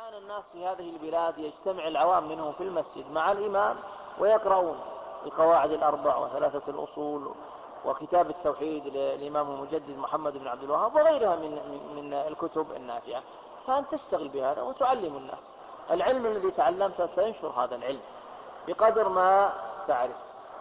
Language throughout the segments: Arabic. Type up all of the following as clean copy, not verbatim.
كان الناس في هذه البلاد يجتمع العوام منهم في المسجد مع الإمام ويقرؤون القواعد الأربع وثلاثة الأصول وكتاب التوحيد للإمام المجدد محمد بن عبد الوهاب وغيرها من الكتب النافعة، فأنت تشتغل بهذا وتعلم الناس العلم الذي تعلمته، تنشر هذا العلم بقدر ما تعرف.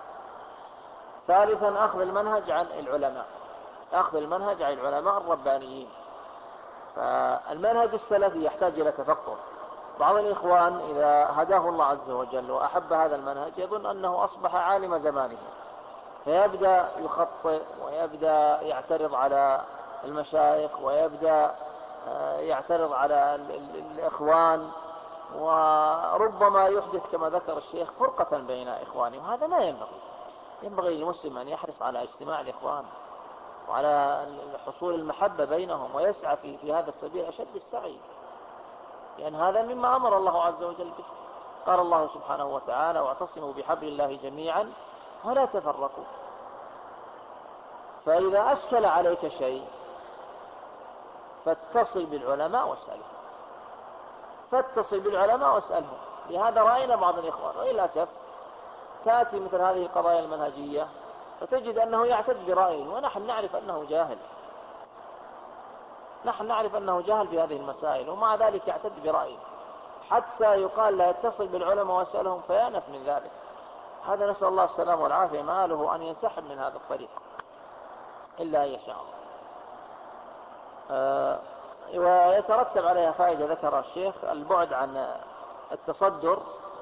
ثالثا أخذ المنهج عن العلماء، أخذ المنهج عن العلماء الربانيين. فالمنهج السلفي يحتاج إلى تفقه. بعض الإخوان إذا هداه الله عز وجل وأحب هذا المنهج يظن أنه أصبح عالم زمانه، فيبدأ يخطئ ويبدأ يعترض على المشايخ ويبدأ يعترض على الإخوان، وربما يحدث كما ذكر الشيخ فرقة بين إخوانه، وهذا لا ينبغي. ينبغي للمسلم أن يحرص على اجتماع الإخوان وعلى حصول المحبة بينهم ويسعى في هذا السبيل أشد السعي، لأن هذا مما أمر الله عز وجل به. قال الله سبحانه وتعالى: واعتصموا بحبل الله جميعا ولا تفرقوا. فإذا أشكل عليك شيء فاتصل بالعلماء واسألهم، فاتصل بالعلماء واسألهم. لهذا رأينا بعض الإخوان وللأسف تأتي مثل هذه القضايا المنهجية فتجد أنه يعتد برأيه، ونحن نعرف أنه جاهل، نحن نعرف أنه جاهل في هذه المسائل، ومع ذلك يعتد برأيه حتى يقال لا يتصل بالعلماء واسألهم فيأنف من ذلك. هذا نسأل الله السلامة والعافية، ما له أن ينسحب من هذا الطريق إلا أن يشاء الله. ويترتب عليها فائدة ذكر الشيخ: البعد عن التصدر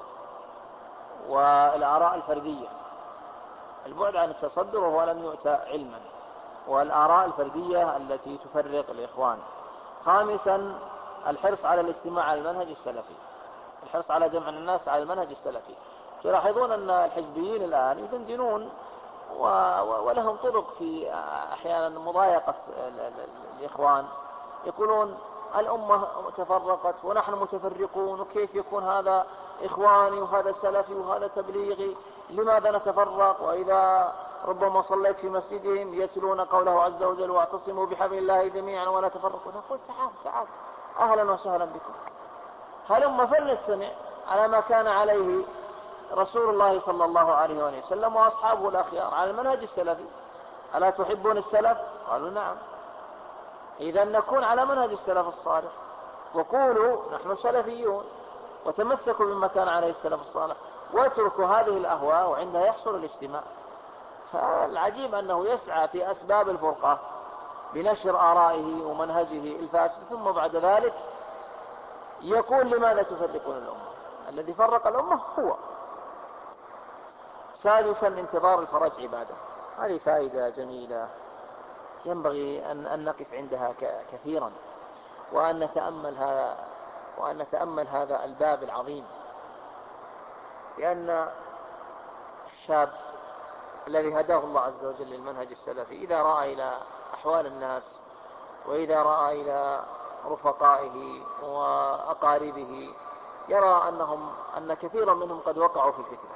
والآراء الفردية، البعد عن التصدر وهو لم يؤتى علما، والآراء الفردية التي تفرق الإخوان. خامسا الحرص على الاجتماع على المنهج السلفي، الحرص على جمع الناس على المنهج السلفي. تلاحظون أن الحزبيين الآن يدندنون ولهم طرق في أحيانا مضايقة الإخوان، يقولون الأمة تفرقت ونحن متفرقون، وكيف يكون هذا إخواني وهذا سلفي وهذا تبليغي، لماذا نتفرق؟ وإذا ربما صليت في مسجدهم يتلون قوله عز وجل: واعتصموا بحبل الله جميعا ولا تفرقوا. نقول: تعال أهلا وسهلا بكم، هلما فلنستمع على ما كان عليه رسول الله صلى الله عليه وسلم وأصحابه الأخيار على المنهج السلفي. ألا تحبون السلف؟ قالوا: نعم. إذا نكون على منهج السلف الصالح، وقولوا نحن سلفيون، وتمسكوا بما كان عليه السلف الصالح، واتركوا هذه الأهواء، وعندها يحصل الاجتماع. فالعجيب أنه يسعى في أسباب الفرقة بنشر آرائه ومنهجه الفاسد، ثم بعد ذلك يقول: لماذا تفرقون الأمة؟ الذي فرق الأمة هو. سادسا انتظار الفرج عبادة، هذه فائدة جميلة ينبغي أن نقف عندها كثيرا، وأن نتأمل هذا الباب العظيم. لأن الشاب الذي هداه الله عز وجل للمنهج السلفي إذا رأى إلى أحوال الناس، وإذا رأى إلى رفقائه وأقاربه، يرى أن كثيرا منهم قد وقعوا في الفتنة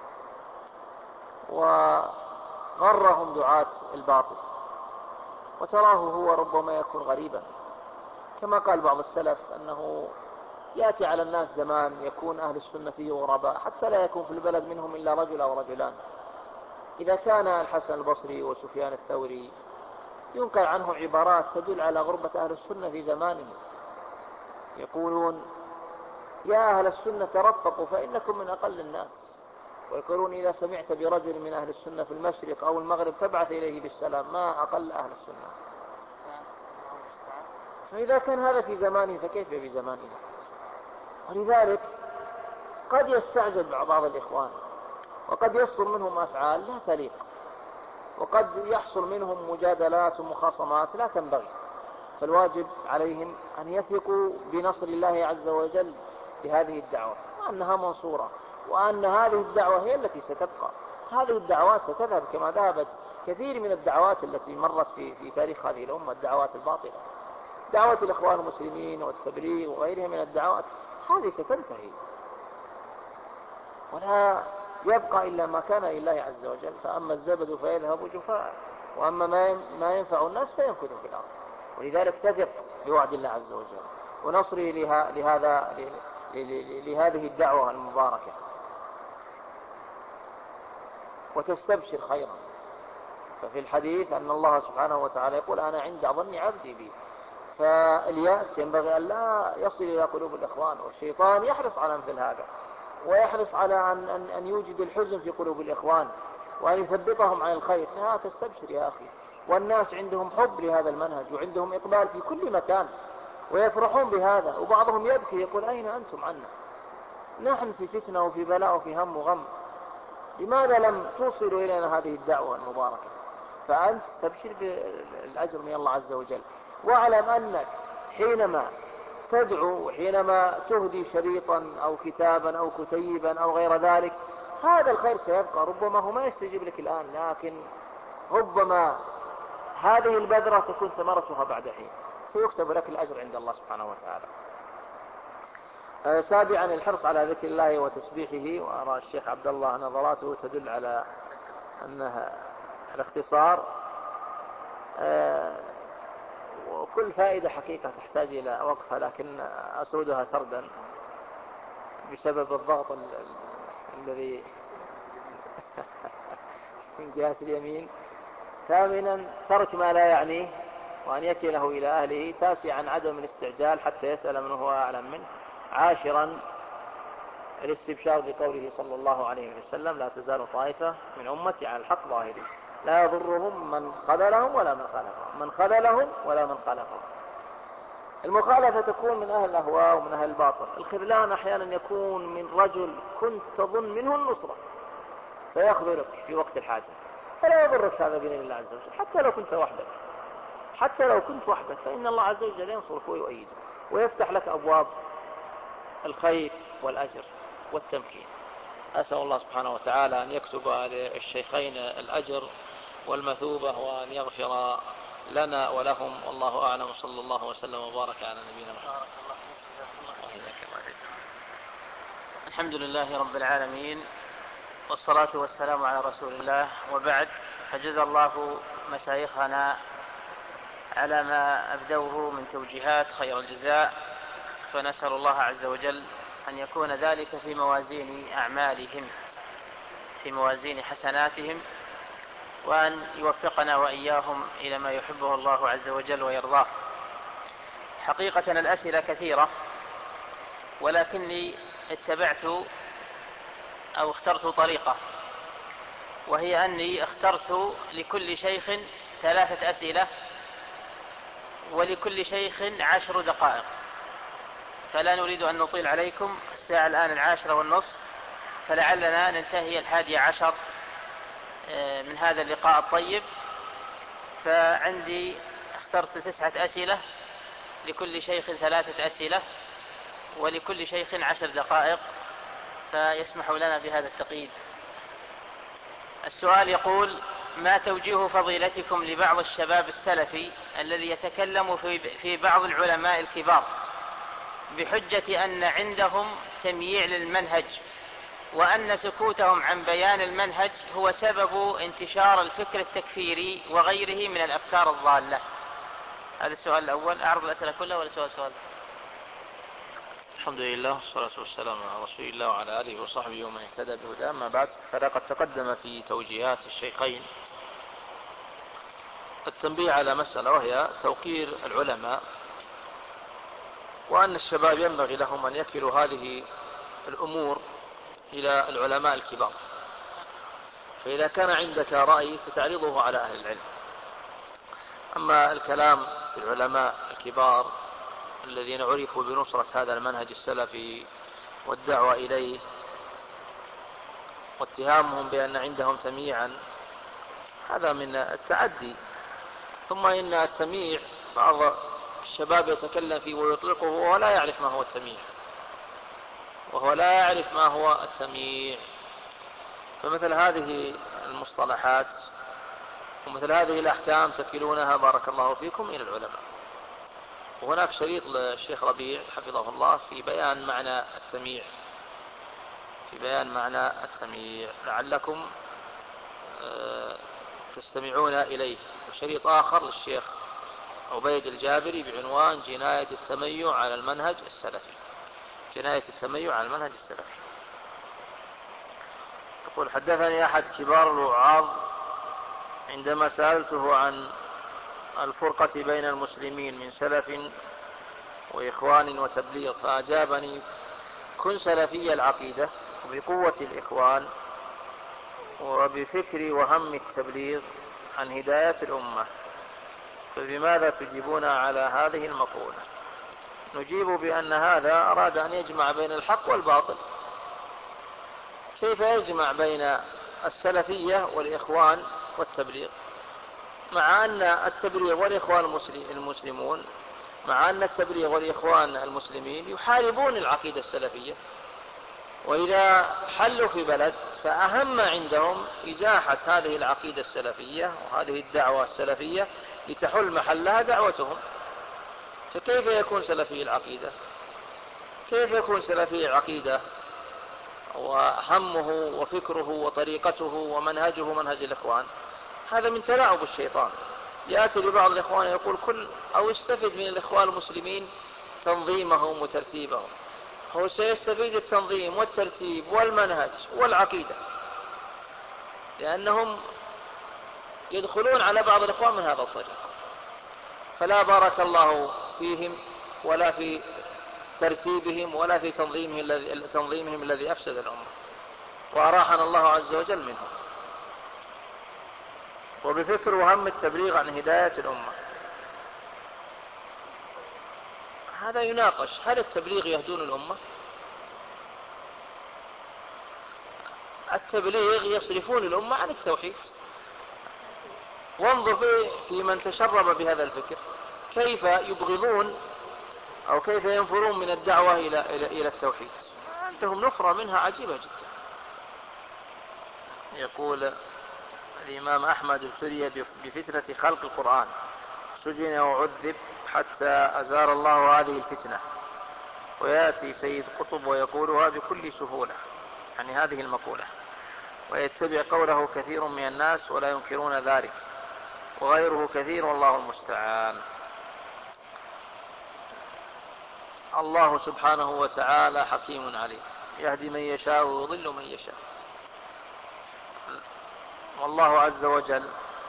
وغرهم دعاة الباطل، وتراه هو ربما يكون غريبا. كما قال بعض السلف أنه يأتي على الناس زمان يكون أهل السنة فيه غرباء، حتى لا يكون في البلد منهم إلا رجل أو رجلان. إذا كان الحسن البصري وسفيان الثوري ينقل عنهم عبارات تدل على غربة أهل السنة في زمانهم، يقولون: يا أهل السنة ترفقوا فإنكم من أقل الناس. ويقولون: إذا سمعت برجل من أهل السنة في المشرق أو المغرب فابعث إليه بالسلام، ما أقل أهل السنة. فإذا كان هذا في زمانه فكيف في زماننا؟ ولذلك قد يستعجب بعض الإخوان، وقد يصدر منهم أفعال لا تليق، وقد يحصل منهم مجادلات ومخاصمات لا تنبغي. فالواجب عليهم أن يثقوا بنصر الله عز وجل لهذه الدعوة، وأنها منصورة، وأن هذه الدعوة هي التي ستبقى. هذه الدعوات ستذهب كما ذهبت كثير من الدعوات التي مرت في تاريخ هذه الأمة، الدعوات الباطلة، دعوة الإخوان المسلمين والتبليغ وغيرها من الدعوات، هذه ستنتهي ولا يبقى إلا ما كان لله عز وجل. فأما الزبد فيذهب جفاء، وأما ما ينفع الناس فينفذ في الأرض. ولذلك تثق بوعد الله عز وجل، ونصره لهذه الدعوة المباركة، وتستبشر خيرا. ففي الحديث أن الله سبحانه وتعالى يقول أنا عند ظن عبدي بي. فاليأس ينبغي أن لا يصل إلى قلوب الإخوان، والشيطان يحرص على مثل هذا، ويحرص على أن يوجد الحزن في قلوب الإخوان وأن يثبطهم عن الخير. لا، تستبشر يا أخي، والناس عندهم حب لهذا المنهج وعندهم إقبال في كل مكان ويفرحون بهذا، وبعضهم يبكي يقول أين أنتم عنا؟ نحن في فتنة وفي بلاء وفي هم وغم، لماذا لم توصلوا إلينا هذه الدعوة المباركة؟ فأنت تبشر بالأجر من الله عز وجل، واعلم أنك حينما تدعو وحينما تهدي شريطا أو كتابا أو كتيبا أو غير ذلك، هذا الخير سيبقى. ربما هو ما يستجيب لك الآن، لكن ربما هذه البذرة تكون ثمرتها بعد حين، فيكتب لك الأجر عند الله سبحانه وتعالى. سابعا الحرص على ذكر الله وتسبيحه. وأرى الشيخ عبد الله نظراته تدل على أنها الاختصار، وكل فائدة حقيقة تحتاج إلى وقفة، لكن أسردها سردا بسبب الضغط الذي من جهة اليمين. ثامنا ترك ما لا يعنيه وأن يكله إلى أهله. تاسعا عدم الاستعجال حتى يسأل من هو أعلم منه. عاشرا الاستبشار بقوله صلى الله عليه وسلم لا تزال طائفة من أمتي على الحق ظاهرين لا يضرهم من خذلهم ولا من خالفهم، من خذلهم ولا من خالفهم. المخالفة تكون من أهل الأهواء ومن أهل الباطل. الخذلان أحيانا يكون من رجل كنت تظن منه النصرة فيخذلك في وقت الحاجة، فلا يضرك هذا بإذن الله عز وجل. حتى لو كنت وحدك، حتى لو كنت وحدك، فإن الله عز وجل ينصرك ويؤيدك ويفتح لك أبواب الخير والأجر والتمكين. أسأل الله سبحانه وتعالى أن يكتب للشيخين الأجر والمثوبة وأن يغفر لنا ولهم، والله أعلم. صلى الله وسلم وبارك على نبينا محمد. الحمد لله رب العالمين، والصلاة والسلام على رسول الله، وبعد. فجزا الله مشايخنا على ما أبدوه من توجيهات خير الجزاء، فنسأل الله عز وجل أن يكون ذلك في موازين أعمالهم، في موازين حسناتهم، وأن يوفقنا وإياهم إلى ما يحبه الله عز وجل ويرضاه. حقيقة الأسئلة كثيرة، ولكني اتبعت أو اخترت طريقة، وهي أني اخترت لكل شيخ 3 أسئلة، ولكل شيخ 10 دقائق، فلا نريد أن نطيل عليكم. الساعة الآن 10:30، فلعلنا ننتهي 11 من هذا اللقاء الطيب. فعندي اخترت 9 أسئلة، لكل شيخ 3 أسئلة، ولكل شيخ 10 دقائق، فيسمح لنا بهذا التقييد. السؤال يقول: ما توجيه فضيلتكم لبعض الشباب السلفي الذي يتكلم في بعض العلماء الكبار بحجة أن عندهم تمييع للمنهج، وأن سكوتهم عن بيان المنهج هو سبب انتشار الفكر التكفيري وغيره من الأفكار الضالة؟ هذا السؤال الأول. أعرض الأسئلة كلها ولا سؤال؟ الحمد لله والصلاة والسلام على رسول الله وعلى آله وصحبه ومن اهتدى بهداه. أما بعد، فلقد تقدم في توجيهات الشيخين التنبيه على مسألة، وهي توقير العلماء، وأن الشباب ينبغي لهم أن يكلوا هذه الأمور إلى العلماء الكبار. فإذا كان عندك رأي فتعرضه على أهل العلم. أما الكلام في العلماء الكبار الذين عرفوا بنصرة هذا المنهج السلفي والدعوة إليه واتهامهم بأن عندهم تمييعا، هذا من التعدي. ثم إن التمييع بعض الشباب يتكلم فيه ويطلقه وهو لا يعرف ما هو التمييع، فمثل هذه المصطلحات ومثل هذه الأحكام تكلونها بارك الله فيكم إلى العلماء. وهناك شريط للشيخ ربيع حفظه الله في بيان معنى التمييع، لعلكم تستمعون إليه. وشريط آخر للشيخ عبيد الجابري بعنوان جناية التميع على المنهج السلفي. جناية التميع على المنهج السلفي. يقول: حدثني أحد كبار الوعاظ عندما سألته عن الفرقة بين المسلمين من سلف وإخوان وتبليغ، فأجابني: كن سلفي العقيدة وبقوة الإخوان وبفكر وهم التبليغ عن هداية الأمة، فبماذا تجيبون على هذه المقولة؟ نجيب بأن هذا أراد أن يجمع بين الحق والباطل. كيف يجمع بين السلفية والإخوان والتبليغ، مع أن التبليغ والإخوان المسلمون، مع أن التبليغ والإخوان المسلمين يحاربون العقيدة السلفية، وإذا حلوا في بلد فأهم عندهم إزاحة هذه العقيدة السلفية وهذه الدعوة السلفية لتحل محلها دعوتهم. فكيف يكون سلفي العقيدة؟ كيف يكون سلفي العقيدة وهمه وفكره وطريقته ومنهجه منهج الإخوان؟ هذا من تلاعب الشيطان. يأتي لبعض الإخوان يقول: كل أو استفد من الإخوان المسلمين تنظيمهم وترتيبهم. هو سيستفيد التنظيم والترتيب والمنهج والعقيدة، لأنهم يدخلون على بعض الإخوان من هذا الطريق، فلا بارك الله فيهم ولا في ترتيبهم ولا في تنظيمهم الذي أفسد الأمة، وأراحنا الله عز وجل منهم. وبفكر وهم التبليغ عن هداية الأمة، هذا يناقش: هل التبليغ يهدون الأمة؟ التبليغ يصرفون الأمة عن التوحيد. وانظر في من تشرب بهذا الفكر كيف يبغضون أو كيف ينفرون من الدعوة إلى التوحيد. عندهم نفرة منها عجيبة جدا. يقول الإمام أحمد: ابتلي بفتنة خلق القرآن، سجن وعذب حتى أزال الله هذه الفتنة. ويأتي سيد قطب ويقولها بكل سهولة، يعني هذه المقولة، ويتبع قوله كثير من الناس ولا ينكرون ذلك، وغيره كثير والله المستعان. الله سبحانه وتعالى حكيم عليم، يهدي من يشاء ويضل من يشاء. والله عز وجل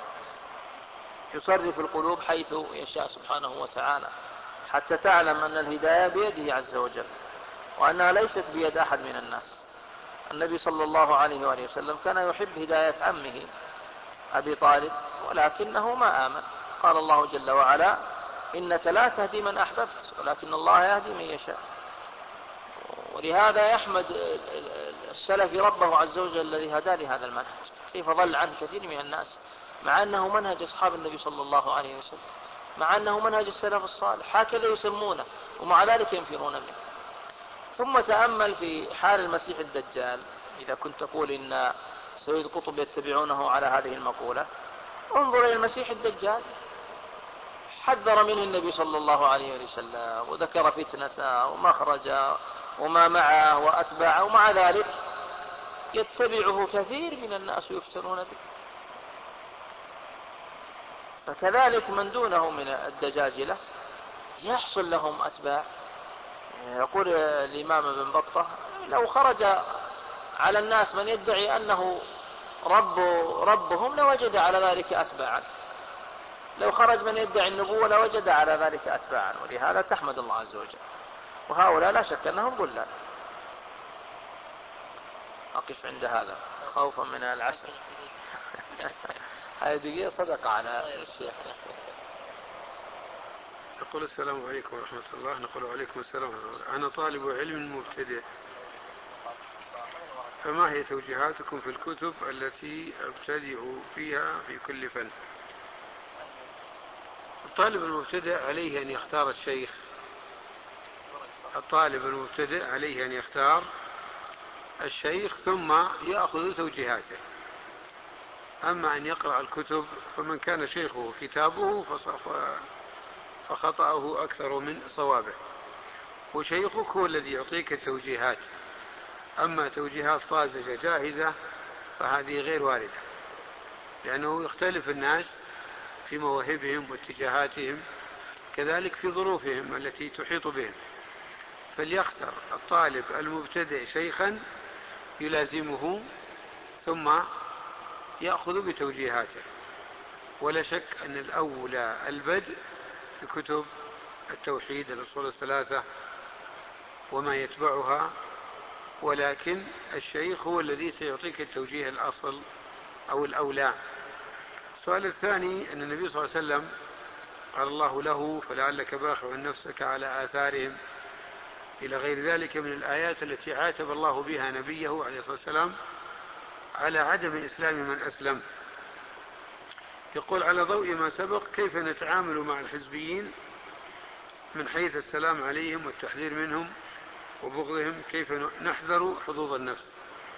يصرف القلوب حيث يشاء سبحانه وتعالى، حتى تعلم أن الهداية بيده عز وجل، وأنها ليست بيد أحد من الناس. النبي صلى الله عليه وآله وسلم كان يحب هداية عمه أبي طالب، ولكنه ما آمن. قال الله جل وعلا: إنك لا تهدي من أحببت ولكن الله يهدي من يشاء. ولهذا يحمد السلف ربه عز وجل الذي هدى لهذا المنهج. كيف ضل عنه كثير من الناس، مع أنه منهج أصحاب النبي صلى الله عليه وسلم، مع أنه منهج السلف الصالح، هكذا يسمونه، ومع ذلك ينفرون منه. ثم تأمل في حال المسيح الدجال. إذا كنت تقول إن سيد قطب يتبعونه على هذه المقولة، انظر إلى المسيح الدجال، حذر منه النبي صلى الله عليه وسلم وذكر فتنته ومخرجه وما معه وأتباعه، ومع ذلك يتبعه كثير من الناس ويفتنون به. فكذلك من دونه من الدجاجلة يحصل لهم أتباع. يقول الإمام ابن بطة: لو خرج على الناس من يدعي أنه ربهم لوجد على ذلك أتباعا، لو خرج من يدعي النبوة لوجد على ذلك أتباعا. ولهذا تحمد الله عز وجل. وهؤلاء لا شك أنهم ضلال. أقف عند هذا خوفا من العشر. هذه دقيقة صدقة على الشيخ. يقول: السلام عليكم ورحمة الله. نقول: وعليكم السلام ورحمة الله. أنا طالب علم مبتدئ، فما هي توجيهاتكم في الكتب التي أبتدئ فيها في كل فن؟ الطالب المبتدئ عليه أن يختار الشيخ. الطالب المبتدئ عليه أن يختار الشيخ ثم يأخذ توجيهاته. أما أن يقرأ الكتب فمن كان شيخه كتابه فخطأه أكثر من صوابه، وشيخك هو الذي يعطيك التوجيهات. أما توجيهات طازجة جاهزة فهذه غير واردة، لأنه يختلف الناس في مواهبهم واتجاهاتهم كذلك في ظروفهم التي تحيط بهم، فليختر الطالب المبتدئ شيخا يلازمه ثم يأخذ بتوجيهاته. ولا شك أن الأولى البدء بكتب التوحيد الأصول الثلاثة وما يتبعها، ولكن الشيخ هو الذي سيعطيك التوجيه الأصل أو الأولى. السؤال الثاني أن النبي صلى الله عليه وسلم قال الله له فلعلك باخع نفسك على آثارهم إلى غير ذلك من الآيات التي عاتب الله بها نبيه عليه الصلاة والسلام على عدم إسلام من أسلم. يقول على ضوء ما سبق كيف نتعامل مع الحزبيين من حيث السلام عليهم والتحذير منهم وبغضهم، كيف نحذر حظوظ النفس؟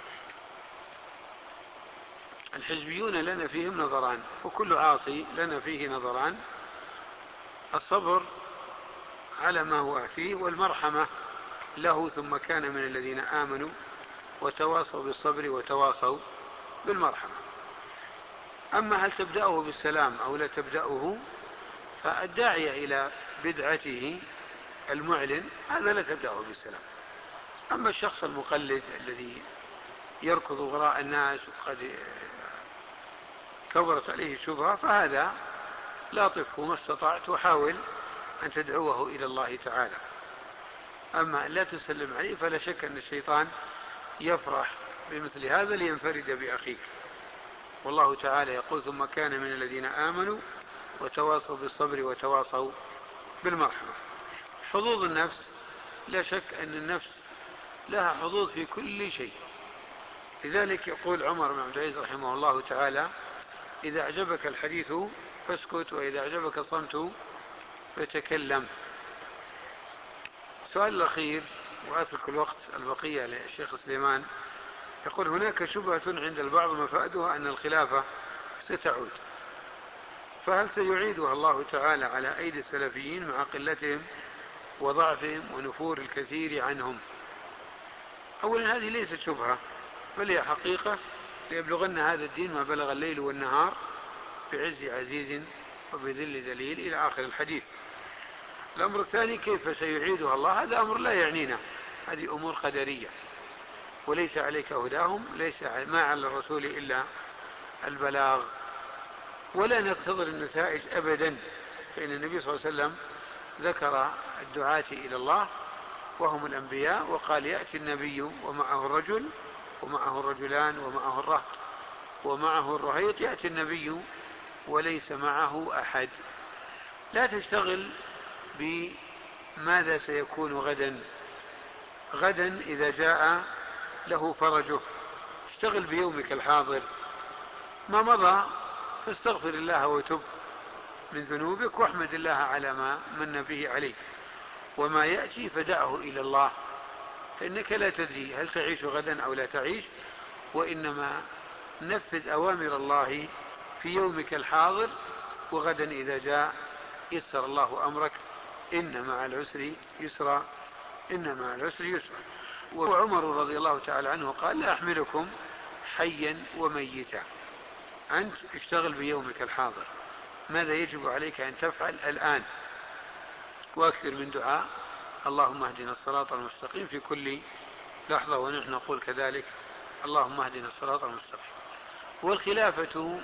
الحزبيون لنا فيهم نظران، وكل عاصي لنا فيه نظران: الصبر على ما هو فيه، والمرحمة له ثم كان من الذين آمنوا وتواصوا بالصبر وتواصوا بالمرحمة. أما هل تبدأه بالسلام أو لا تبدأه، فالداعية إلى بدعته المعلن هذا لا تبدأه بالسلام. أما الشخص المقلد الذي يركض وراء الناس وقد كبرت عليه الشبهة، فهذا لاطفه ما استطعت وحاول أن تدعوه إلى الله تعالى. أما أن لا تسلم عليه فلا شك أن الشيطان يفرح بمثل هذا لينفرد بأخيك. والله تعالى يقول ثم كان من الذين آمنوا وتواصوا بالصبر وتواصوا بالمرحمة. حظوظ النفس، لا شك أن النفس لها حظوظ في كل شيء. لذلك يقول عمر بن عبد العزيز رحمه الله تعالى: إذا أعجبك الحديث فاسكت، وإذا أعجبك الصمت فتكلم. السؤال الأخير وأترك الوقت البقية للشيخ سليمان، يقول هناك شبهة عند البعض مفادها أن الخلافة ستعود، فهل سيعيدها الله تعالى على أيدي السلفيين مع قلتهم وضعفهم ونفور الكثير عنهم؟ أولا هذه ليست شبهة بل هي حقيقة، ليبلغن هذا الدين ما بلغ الليل والنهار بعز عزيز وبذل ذليل إلى آخر الحديث. الأمر الثاني كيف سيعيدها الله، هذا أمر لا يعنينا، هذه أمور قدرية وليس عليك هداهم، ليس ما على الرسول إلا البلاغ، ولا ننتظر النتائج أبدا. فإن النبي صلى الله عليه وسلم ذكر الدعاة إلى الله وهم الأنبياء، وقال يأتي النبي ومعه الرجل ومعه الرجلان ومعه الرهط ومعه الرهيط، يأتي النبي وليس معه أحد. لا تشتغل بماذا سيكون غدا، غدا إذا جاء له فرجه، اشتغل بيومك الحاضر، ما مضى فاستغفر الله وتب من ذنوبك واحمد الله على ما من به عليك، وما يأتي فدعه إلى الله، فإنك لا تدري هل تعيش غدا أو لا تعيش، وإنما نفذ أوامر الله في يومك الحاضر، وغدا إذا جاء يسر الله أمرك، إن مع العسر يسرا، إن مع العسر يسرا. وعمر رضي الله تعالى عنه قال لا أحملكم حيا وميتا، أنت اشتغل بيومك الحاضر، ماذا يجب عليك أن تفعل الآن، وأكثر من دعاء اللهم اهدنا الصراط المستقيم في كل لحظة، ونحن نقول كذلك اللهم اهدنا الصراط المستقيم. والخلافة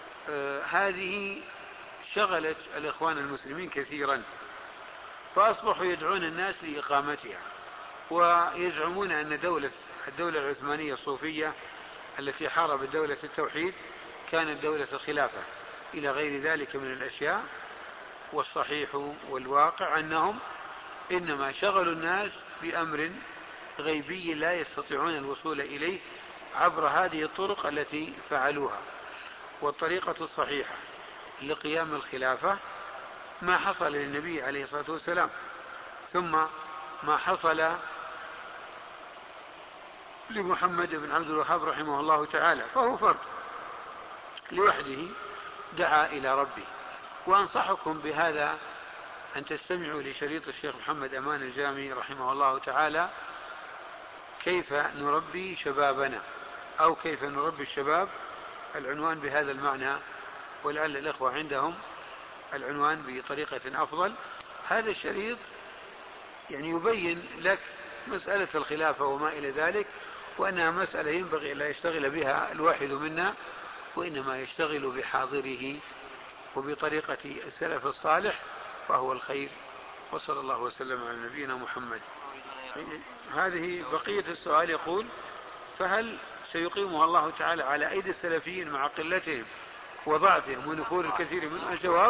هذه شغلت الإخوان المسلمين كثيرا، فأصبحوا يدعون الناس لإقامتها، ويزعمون أن الدولة العثمانية الصوفية التي حاربت دولة التوحيد كانت دولة الخلافة إلى غير ذلك من الأشياء. والصحيح والواقع أنهم إنما شغلوا الناس بأمر غيبي لا يستطيعون الوصول إليه عبر هذه الطرق التي فعلوها. والطريقة الصحيحة لقيام الخلافة ما حصل للنبي عليه الصلاة والسلام، ثم ما حصل لمحمد بن عبد الوهاب رحمه الله تعالى، فهو فرد لوحده دعا إلى ربه. وأنصحكم بهذا أن تستمعوا لشريط الشيخ محمد أمان الجامي رحمه الله تعالى، كيف نربي شبابنا أو كيف نربي الشباب، العنوان بهذا المعنى، ولعل الإخوة عندهم العنوان بطريقة أفضل. هذا الشريط يعني يبين لك مسألة الخلافة وما إلى ذلك، وأنها مسألة ينبغي أن لا يشتغل بها الواحد منا، وإنما يشتغل بحاضره وبطريقة السلف الصالح، فهو الخير. وصلى الله وسلم على نبينا محمد. هذه بقية السؤال. يقول: فهل سيقيمها الله تعالى على أيدي السلفيين مع قلتهم وضعفهم ونفور الكثير من الجواب: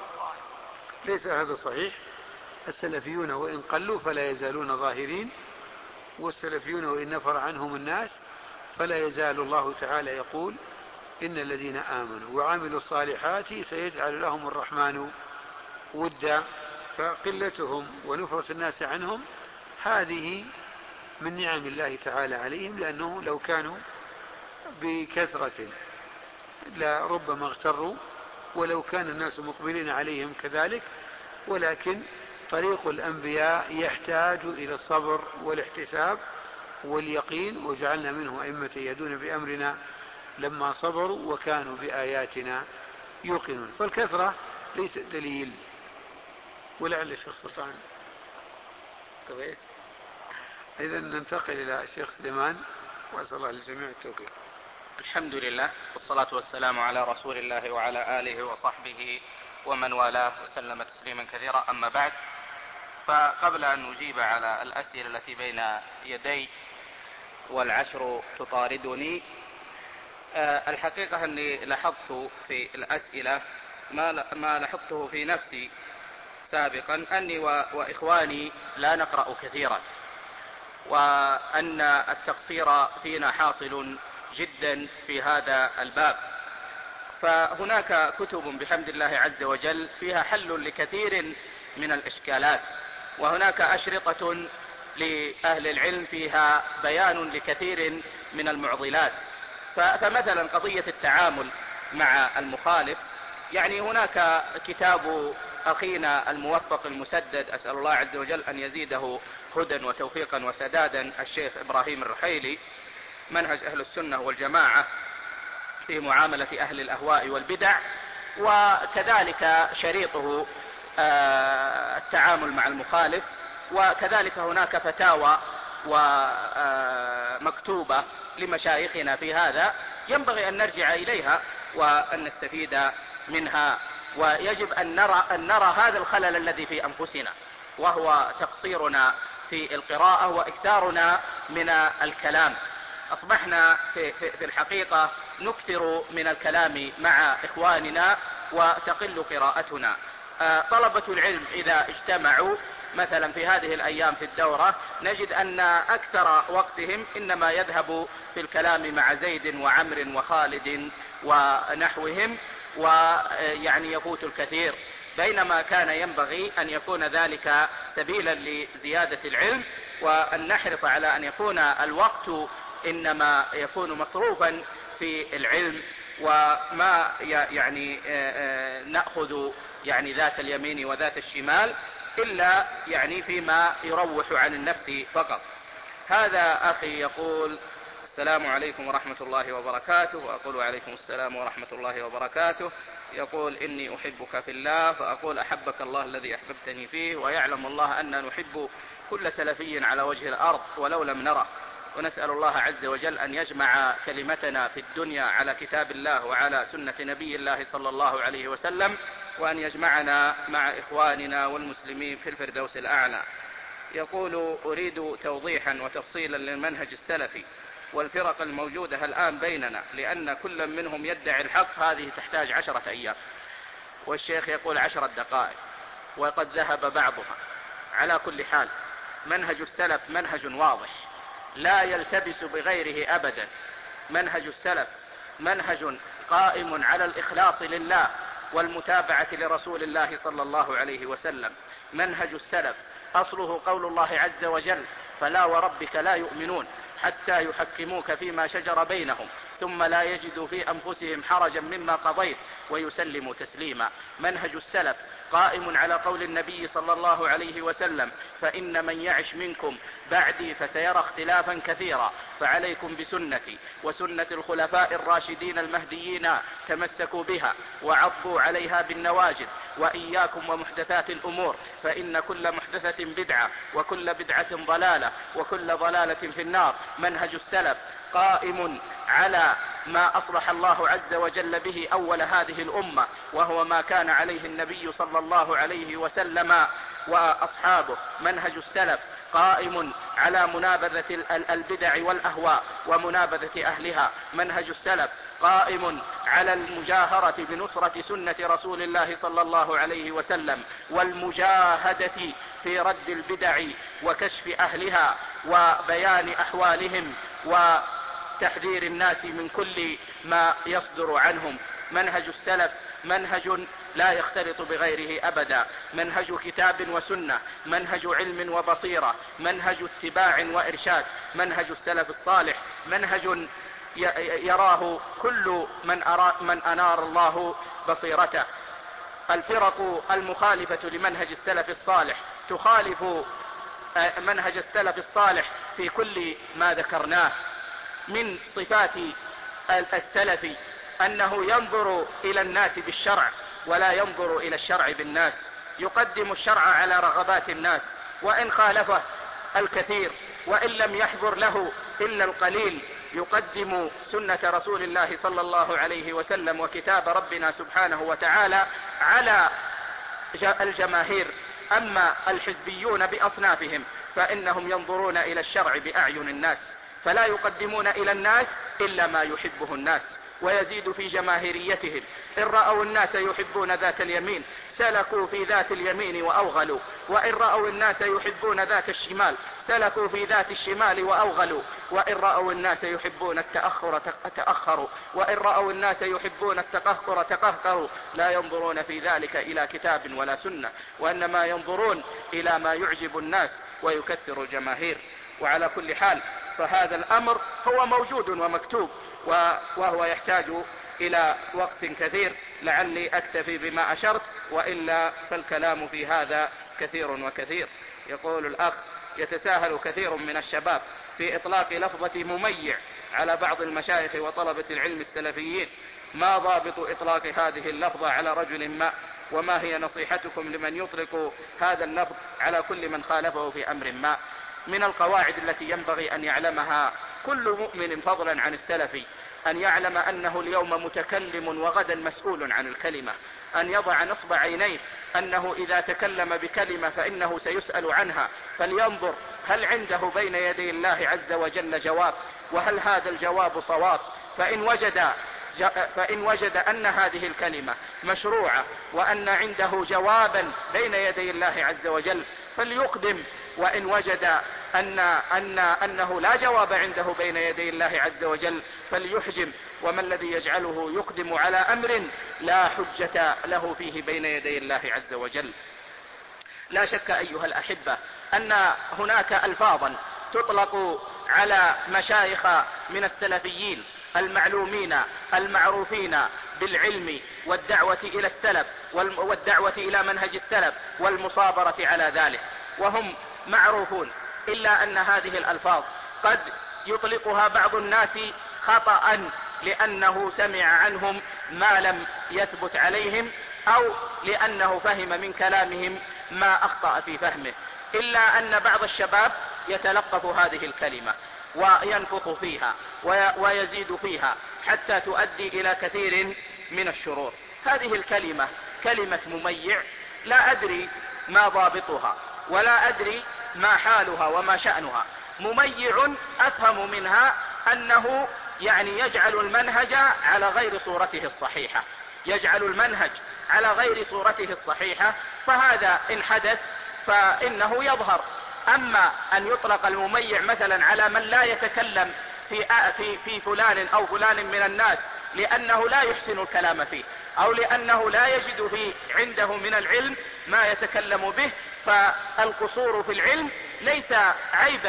ليس هذا صحيح. السلفيون وإن قلوا فلا يزالون ظاهرين، والسلفيون وإن نفر عنهم الناس فلا يزال الله تعالى يقول: إن الذين آمنوا وعملوا الصالحات سيجعل لهم الرحمن ودا. فقلتهم ونفرة الناس عنهم هذه من نعم الله تعالى عليهم، لأنه لو كانوا بكثرة لربما اغتروا، ولو كان الناس مقبلين عليهم كذلك. ولكن طريق الأنبياء يحتاج إلى الصبر والاحتساب واليقين، وجعلنا منه أئمة يهدون بأمرنا لما صبروا وكانوا بآياتنا يوقنون. فالكثرة ليست دليل. ولعل الشيخ سلطان كويس. إذا ننتقل إلى الشيخ سليمان، وأسأل الله للجميع التوفيق. الحمد لله، والصلاة والسلام على رسول الله وعلى آله وصحبه ومن والاه وسلم تسليما كثيرا. أما بعد، فقبل أن نجيب على الأسئلة التي بين يدي والعشر تطاردني، الحقيقة أني لاحظت في الأسئلة ما لاحظته في نفسي سابقا، أني وإخواني لا نقرأ كثيرا، وأن التقصير فينا حاصل جدا في هذا الباب. فهناك كتب بحمد الله عز وجل فيها حل لكثير من الإشكالات، وهناك أشرطة لأهل العلم فيها بيان لكثير من المعضلات. فمثلا قضية التعامل مع المخالف، يعني هناك كتاب أخينا الموفق المسدد، أسأل الله عز وجل أن يزيده هدى وتوفيقا وسدادا، الشيخ إبراهيم الرحيلي، منهج أهل السنة والجماعة في معاملة أهل الأهواء والبدع، وكذلك شريطه التعامل مع المخالف، وكذلك هناك فتاوى ومكتوبة لمشايخنا في هذا، ينبغي أن نرجع إليها وأن نستفيد منها. ويجب أن نرى هذا الخلل الذي في أنفسنا، وهو تقصيرنا في القراءة وإكثارنا من الكلام. أصبحنا في الحقيقة نكثر من الكلام مع إخواننا وتقل قراءتنا. طلبة العلم إذا اجتمعوا مثلا في هذه الأيام في الدورة، نجد أن أكثر وقتهم إنما يذهب في الكلام مع زيد وعمر وخالد ونحوهم، ويعني يفوت الكثير، بينما كان ينبغي أن يكون ذلك سبيلا لزيادة العلم، وأن نحرص على أن يكون الوقت إنما يكون مصروفا في العلم، وما يعني نأخذ يعني ذات اليمين وذات الشمال إلا يعني فيما يروح عن النفس فقط. هذا أخي يقول: السلام عليكم ورحمة الله وبركاته. وأقول عليكم السلام ورحمة الله وبركاته. يقول: إني أحبك في الله، فأقول: أحبك الله الذي أحببتني فيه، ويعلم الله أن نحب كل سلفي على وجه الأرض ولو لم نره، ونسأل الله عز وجل أن يجمع كلمتنا في الدنيا على كتاب الله وعلى سنة نبي الله صلى الله عليه وسلم، وأن يجمعنا مع إخواننا والمسلمين في الفردوس الأعلى. يقول: أريد توضيحا وتفصيلا للمنهج السلفي والفرق الموجودة الآن بيننا، لأن كل منهم يدعي الحق، هذه تحتاج 10 أيام، والشيخ يقول 10 دقائق، وقد ذهب بعضها. على كل حال، منهج السلف منهج واضح لا يلتبس بغيره أبدا. منهج السلف منهج قائم على الإخلاص لله والمتابعة لرسول الله صلى الله عليه وسلم. منهج السلف أصله قول الله عز وجل: فلا وربك لا يؤمنون حتى يحكموك فيما شجر بينهم ثم لا يجدوا في أنفسهم حرجا مما قضيت ويسلموا تسليما. منهج السلف قائم على قول النبي صلى الله عليه وسلم: فإن من يعش منكم بعدي فسيرى اختلافا كثيرا، فعليكم بسنتي وسنة الخلفاء الراشدين المهديين، تمسكوا بها وعضوا عليها بالنواجذ، وإياكم ومحدثات الأمور، فإن كل محدثة بدعة وكل بدعة ضلالة وكل ضلالة في النار. منهج السلف قائم على ما أصلح الله عز وجل به أول هذه الأمة، وهو ما كان عليه النبي صلى الله عليه وسلم وأصحابه. منهج السلف قائم على منابذة البدع والأهواء ومنابذة أهلها. منهج السلف قائم على المجاهرة بنصرة سنة رسول الله صلى الله عليه وسلم، والمجاهدة في رد البدع وكشف أهلها وبيان أحوالهم وتحذير الناس من كل ما يصدر عنهم. منهج السلف منهج لا يختلط بغيره أبدا، منهج كتاب وسنة، منهج علم وبصيرة، منهج اتباع وإرشاد. منهج السلف الصالح منهج يراه كل من أنار الله بصيرته. الفرق المخالفة لمنهج السلف الصالح تخالف منهج السلف الصالح في كل ما ذكرناه. من صفات السلف أنه ينظر إلى الناس بالشرع ولا ينظر إلى الشرع بالناس، يقدم الشرع على رغبات الناس، وإن خالفه الكثير وإن لم يحضر له إلا القليل يقدم سنة رسول الله صلى الله عليه وسلم وكتاب ربنا سبحانه وتعالى على الجماهير. أما الحزبيون بأصنافهم فإنهم ينظرون إلى الشرع بأعين الناس، فلا يقدمون إلى الناس إلا ما يحبه الناس، ويزيد في جماهيريتهم. إن رأوا الناس يحبون ذات اليمين سلكوا في ذات اليمين وأوغلوا، وإن رأوا الناس يحبون ذات الشمال سلكوا في ذات الشمال وأوغلوا، وإن رأوا الناس يحبون التأخر تأخروا، وإن رأوا الناس يحبون التقهقر تقهقروا. لا ينظرون في ذلك إلى كتاب ولا سنة، وإنما ينظرون إلى ما يعجب الناس ويكثر الجماهير. وعلى كل حال فهذا الأمر هو موجود ومكتوب، وهو يحتاج إلى وقت كثير، لعلي أكتفي بما أشرت، وإلا فالكلام في هذا كثير وكثير. يقول الأخ: يتساهل كثير من الشباب في إطلاق لفظة مميع على بعض المشايخ وطلبة العلم السلفيين، ما ضابط إطلاق هذه اللفظة على رجل ما؟ وما هي نصيحتكم لمن يطلق هذا اللفظ على كل من خالفه في أمر ما؟ من القواعد التي ينبغي أن يعلمها كل مؤمن فضلا عن السلفي أن يعلم أنه اليوم متكلم وغدا مسؤول عن الكلمة، أن يضع نصب عينيه أنه إذا تكلم بكلمة فإنه سيسأل عنها، فلينظر هل عنده بين يدي الله عز وجل جواب، وهل هذا الجواب صواب. فإن وجد أن هذه الكلمة مشروعة وأن عنده جوابا بين يدي الله عز وجل فليقدم، وإن وجد أنه لا جواب عنده بين يدي الله عز وجل فليحجم. وما الذي يجعله يقدم على أمر لا حجة له فيه بين يدي الله عز وجل؟ لا شك أيها الأحبة أن هناك ألفاظا تطلق على مشايخ من السلفيين المعلومين المعروفين بالعلم والدعوة إلى السلف والدعوة إلى منهج السلف والمصابرة على ذلك، وهم معروفون، إلا أن هذه الألفاظ قد يطلقها بعض الناس خطأ لأنه سمع عنهم ما لم يثبت عليهم، أو لأنه فهم من كلامهم ما أخطأ في فهمه. إلا أن بعض الشباب يتلقف هذه الكلمة وينفخ فيها ويزيد فيها حتى تؤدي إلى كثير من الشرور. هذه الكلمة كلمة مميع، لا أدري ما ضابطها ولا أدري ما حالها وما شأنها. مميع أفهم منها أنه يعني يجعل المنهج على غير صورته الصحيحة، يجعل المنهج على غير صورته الصحيحة، فهذا إن حدث فإنه يظهر. أما أن يطلق المميع مثلا على من لا يتكلم في فلان أو فلان من الناس لأنه لا يحسن الكلام فيه، أو لأنه لا يجد عنده من العلم ما يتكلم به، فالقصور في العلم ليس عيبا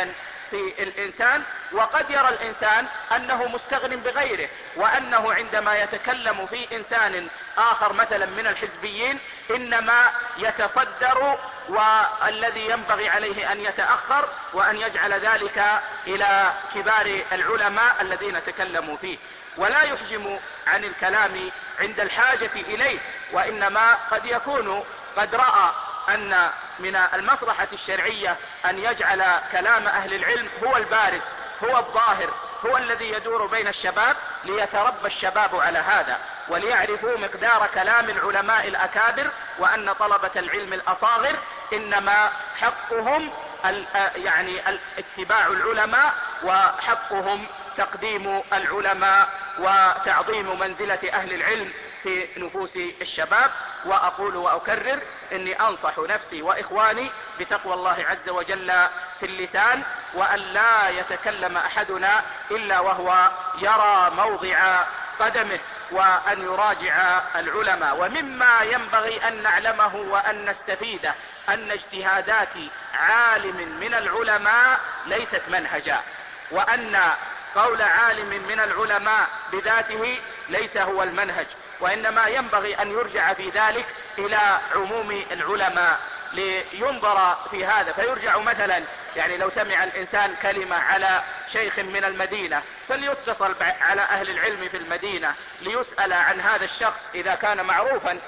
في الإنسان، وقد يرى الإنسان أنه مستغن بغيره، وأنه عندما يتكلم في إنسان آخر مثلا من الحزبيين إنما يتصدر، والذي ينبغي عليه أن يتأخر وأن يجعل ذلك إلى كبار العلماء الذين تكلموا فيه، ولا يحجم عن الكلام عند الحاجة إليه، وإنما قد يكون قد رأى أن من المصلحة الشرعية أن يجعل كلام أهل العلم هو البارز، هو الظاهر، هو الذي يدور بين الشباب، ليتربى الشباب على هذا وليعرفوا مقدار كلام العلماء الأكابر، وأن طلبة العلم الأصاغر إنما حقهم يعني اتباع العلماء، وحقهم تقديم العلماء وتعظيم منزلة أهل العلم في نفوس الشباب. وأقول وأكرر إني أنصح نفسي وإخواني بتقوى الله عز وجل في اللسان، وأن لا يتكلم أحدنا إلا وهو يرى موضع قدمه، وأن يراجع العلماء. ومما ينبغي أن نعلمه وأن نستفيده أن اجتهادات عالم من العلماء ليست منهجا، وأن قول عالم من العلماء بذاته ليس هو المنهج، وإنما ينبغي أن يرجع في ذلك إلى عموم العلماء لينظر في هذا. فيرجع مثلا يعني لو سمع الإنسان كلمة على شيخ من المدينة فليتصل على أهل العلم في المدينة ليسأل عن هذا الشخص إذا كان معروفا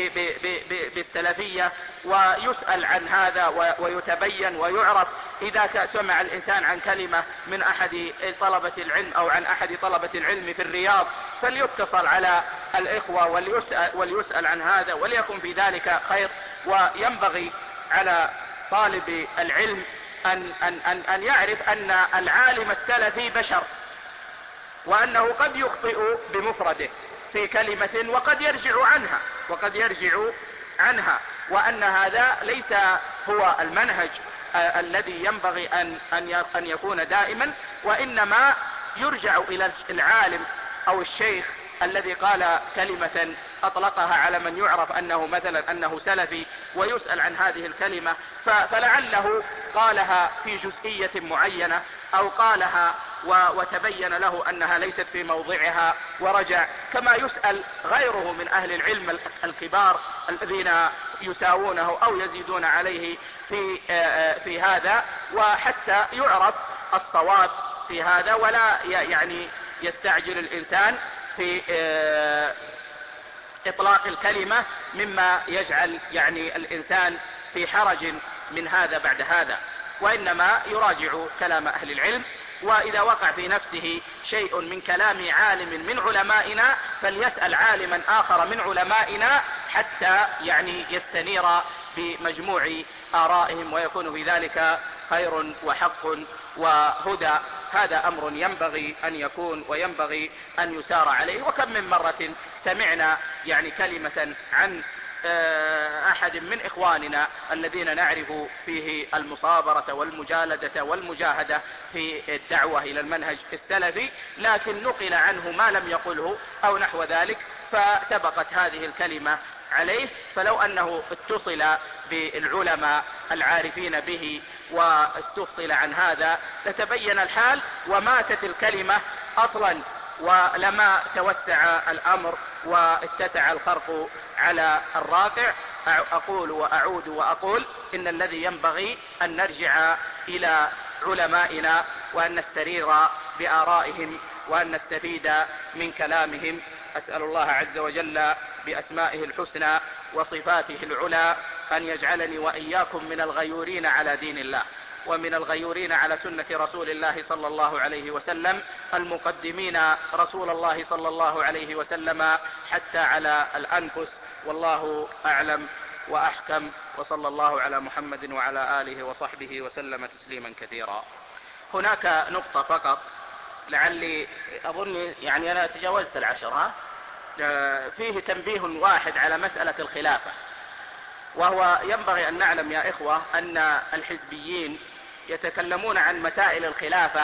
بالسلفية، ويسأل عن هذا ويتبين ويعرف. إذا سمع الإنسان عن كلمة من أحد طلبة العلم أو عن أحد طلبة العلم في الرياض فليتصل على الإخوة وليسأل عن هذا، وليكن في ذلك خير. وينبغي على طالب العلم أن يعرف أن العالم السلفي بشر، وأنه قد يخطئ بمفرده في كلمة وقد يرجع عنها، وأن هذا ليس هو المنهج الذي ينبغي أن يكون دائما، وإنما يرجع إلى العالم أو الشيخ الذي قال كلمة أطلقها على من يعرف أنه مثلا أنه سلفي، ويسأل عن هذه الكلمة فلعله قالها في جزئية معينة، أو قالها وتبين له أنها ليست في موضعها ورجع، كما يسأل غيره من أهل العلم الكبار الذين يساوونه أو يزيدون عليه في هذا، وحتى يعرف الصواب في هذا، ولا يعني يستعجل الإنسان في إطلاق الكلمة مما يجعل يعني الإنسان في حرج من هذا بعد هذا، وإنما يراجع كلام أهل العلم. وإذا وقع في نفسه شيء من كلام عالم من علمائنا فليسأل عالما آخر من علمائنا حتى يعني يستنير بمجموع آرائهم، ويكون في ذلك خير وحق وهدى. هذا أمر ينبغي أن يكون وينبغي أن يسار عليه. وكم من مرة سمعنا يعني كلمة عن أحد من إخواننا الذين نعرف فيه المصابرة والمجالدة والمجاهدة في الدعوة إلى المنهج السلفي، لكن نقل عنه ما لم يقله أو نحو ذلك، فسبقت هذه الكلمة عليه. فلو أنه اتصل بالعلماء العارفين به واستفصل عن هذا لتبين الحال وماتت الكلمة أصلا، ولما توسع الأمر واتسع الخرق على الراقع. أقول وأعود وأقول إن الذي ينبغي أن نرجع إلى علمائنا وأن نسترير بآرائهم وأن نستفيد من كلامهم. أسأل الله عز وجل بأسمائه الحسنى وصفاته العلى أن يجعلني وإياكم من الغيورين على دين الله، ومن الغيورين على سنة رسول الله صلى الله عليه وسلم، المقدمين رسول الله صلى الله عليه وسلم حتى على الأنفس. والله أعلم وأحكم، وصلى الله على محمد وعلى آله وصحبه وسلم تسليما كثيرا. هناك نقطة فقط لعلي أظن يعني أنا تجاوزت 10، فيه تنبيه واحد على مسألة الخلافة، وهو ينبغي أن نعلم يا إخوة أن الحزبيين يتكلمون عن مسائل الخلافة،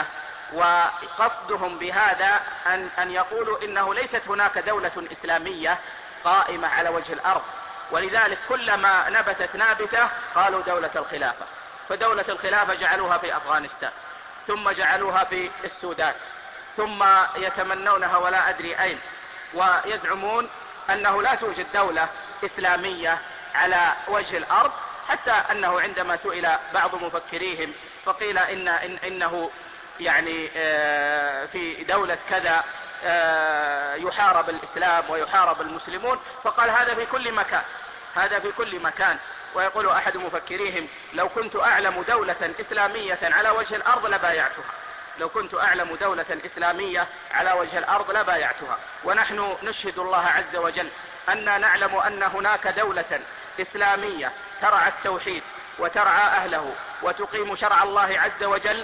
وقصدهم بهذا أن يقولوا إنه ليست هناك دولة إسلامية قائمة على وجه الأرض، ولذلك كلما نبتت نابتة قالوا دولة الخلافة، فدولة الخلافة جعلوها في أفغانستان، ثم جعلوها في السودان، ثم يتمنونها ولا أدري أين، ويزعمون أنه لا توجد دولة إسلامية على وجه الأرض، حتى أنه عندما سئل بعض مفكريهم فقيل إنه يعني في دولة كذا يحارب الإسلام ويحارب المسلمون، فقال هذا في كل مكان، هذا في كل مكان. ويقول أحد مفكريهم لو كنت أعلم دولة إسلامية على وجه الأرض لبايعتها، لو كنت أعلم دولة إسلامية على وجه الأرض لبايعتها. ونحن نشهد الله عز وجل أننا نعلم أن هناك دولة إسلامية ترعى التوحيد وترعى أهله وتقيم شرع الله عز وجل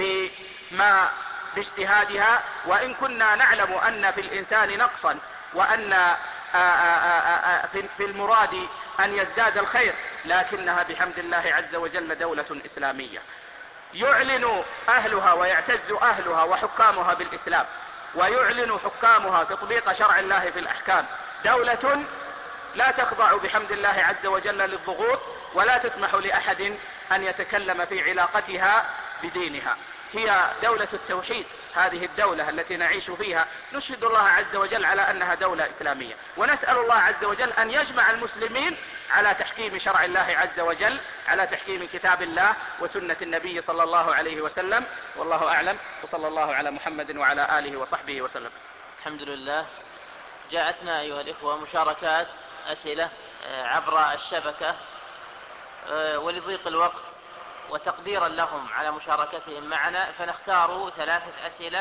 باجتهادها، وإن كنا نعلم أن في الإنسان نقصا وأن في المراد أن يزداد الخير، لكنها بحمد الله عز وجل دولة إسلامية يعلن أهلها ويعتز أهلها وحكامها بالإسلام، ويعلن حكامها تطبيق شرع الله في الأحكام، دولة لا تخضع بحمد الله عز وجل للضغوط ولا تسمح لأحد أن يتكلم في علاقتها بدينها. هي دولة التوحيد، هذه الدولة التي نعيش فيها نشهد الله عز وجل على أنها دولة إسلامية، ونسأل الله عز وجل أن يجمع المسلمين على تحكيم شرع الله عز وجل، على تحكيم كتاب الله وسنة النبي صلى الله عليه وسلم. والله أعلم، وصلى الله على محمد وعلى آله وصحبه وسلم. الحمد لله. جاءتنا أيها الإخوة مشاركات أسئلة عبر الشبكة، ولضيق الوقت وتقديرا لهم على مشاركتهم معنا فنختار 3 أسئلة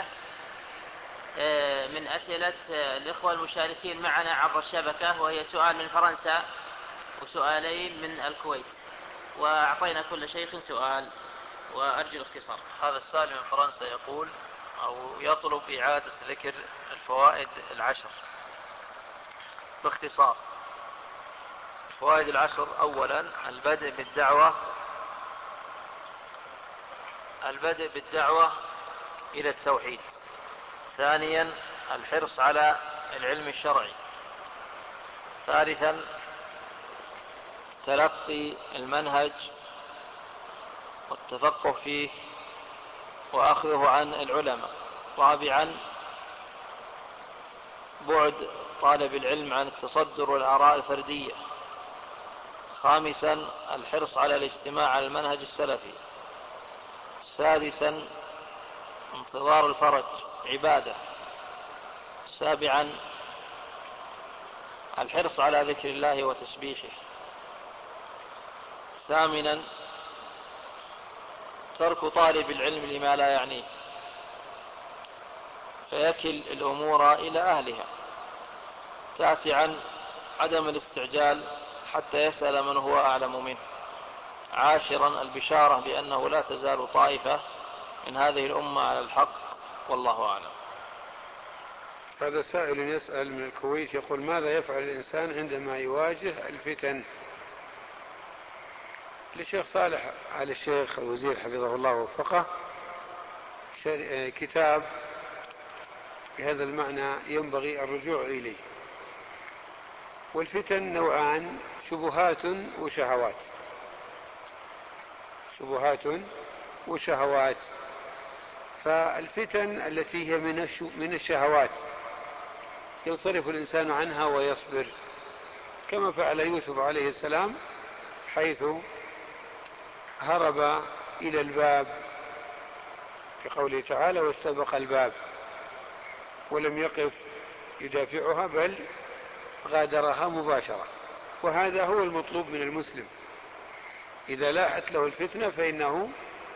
من أسئلة الإخوة المشاركين معنا عبر الشبكة، وهي سؤال من فرنسا وسؤالين من الكويت، وأعطينا كل شيخ سؤال وأرجو الاختصار. هذا السائل من فرنسا يقول أو يطلب إعادة ذكر الفوائد 10 باختصار. الفوائد 10: أولا البدء بالدعوة إلى التوحيد. ثانيا الحرص على العلم الشرعي. ثالثا تلقي المنهج والتفقه فيه وأخذه عن العلماء. رابعا بعد طالب العلم عن التصدر والآراء الفردية. خامسا الحرص على الاجتماع على المنهج السلفي. سادسا انتظار الفرج عبادة. سابعا الحرص على ذكر الله وتسبيحه. ثامنا ترك طالب العلم لما لا يعنيه فيكل الأمور إلى أهلها. تاسعا عدم الاستعجال حتى يسأل من هو أعلم منه. عاشرا البشارة بأنه لا تزال طائفة من هذه الأمة على الحق، والله أعلم. هذا سائل يسأل من الكويت يقول: ماذا يفعل الإنسان عندما يواجه الفتن؟ للشيخ صالح آل الشيخ الوزير حفظه الله ووفقه كتاب بهذا المعنى ينبغي الرجوع إليه. والفتن نوعان: شبهات وشهوات. شبهات وشهوات. فالفتن التي هي من الشهوات ينصرف الإنسان عنها ويصبر، كما فعل يوسف عليه السلام حيث هرب إلى الباب في قوله تعالى: واستبق الباب، ولم يقف يدافعها بل غادرها مباشرة. وهذا هو المطلوب من المسلم، إذا لاحت له الفتنة فإنه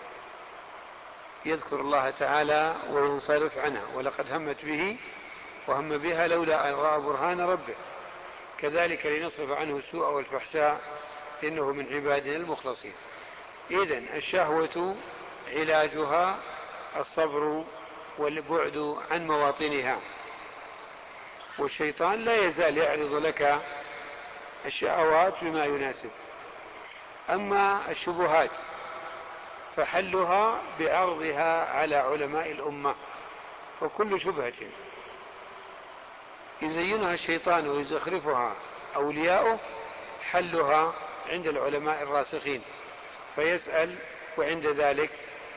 يذكر الله تعالى وينصرف عنها. ولقد همت به وهم بها لولا أن رأى برهان ربه، كذلك لنصرف عنه السوء والفحشاء إنه من عبادنا المخلصين. إذن الشهوة علاجها الصبر والبعد عن مواطنها، والشيطان لا يزال يعرض لك الشهوات بما يناسب. أما الشبهات فحلها بعرضها على علماء الأمة، فكل شبهة يزينها الشيطان ويزخرفها أولياؤه حلها عند العلماء الراسخين، فيسأل وعند ذلك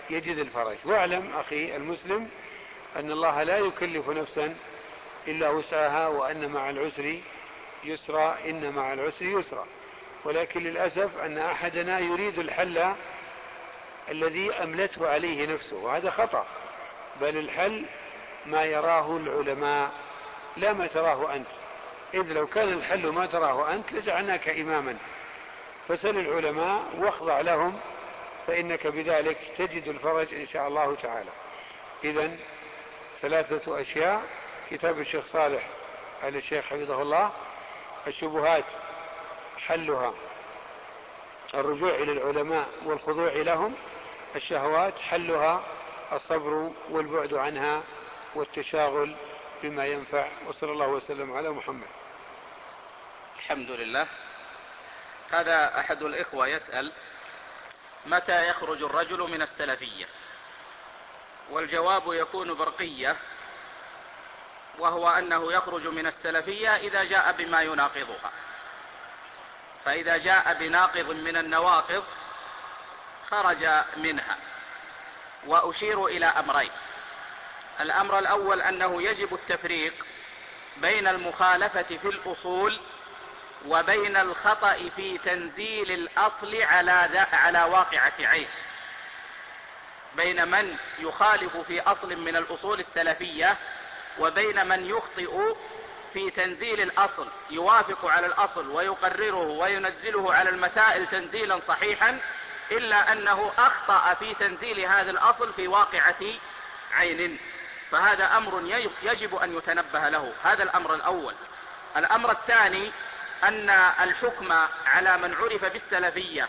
يجد الفرج. واعلم أخي المسلم أن الله لا يكلف نفسا إلا وسعها، وأن مع العسر يسرا، إن مع العسر يسرا. ولكن للأسف أن أحدنا يريد الحل الذي أملته عليه نفسه، وهذا خطأ. بل الحل ما يراه العلماء لا ما تراه أنت، إذ لو كان الحل ما تراه أنت لجعلناك إماما. فسل العلماء واخضع لهم، فإنك بذلك تجد الفرج إن شاء الله تعالى. إذن 3 أشياء: كتاب الشيخ صالح آل الشيخ حفظه الله، الشبهات حلها الرجوع إلى العلماء والخضوع لهم، الشهوات حلها الصبر والبعد عنها والتشاغل بما ينفع. وصلى الله وسلم على محمد. الحمد لله. هذا أحد الإخوة يسأل: متى يخرج الرجل من السلفية؟ والجواب يكون برقية، وهو أنه يخرج من السلفية إذا جاء بما يناقضها. فإذا جاء بناقض من النواقض خرج منها. وأشير إلى أمرين: الأمر الأول أنه يجب التفريق بين المخالفة في الأصول وبين الخطأ في تنزيل الأصل على واقعة عين، بين من يخالف في أصل من الأصول السلفية وبين من يخطئ في تنزيل الأصل، يوافق على الأصل ويقرره وينزله على المسائل تنزيلا صحيحا، إلا أنه أخطأ في تنزيل هذا الأصل في واقعة عين. فهذا أمر يجب أن يتنبه له. هذا الأمر الأول. الأمر الثاني أن الحكم على من عرف بالسلفية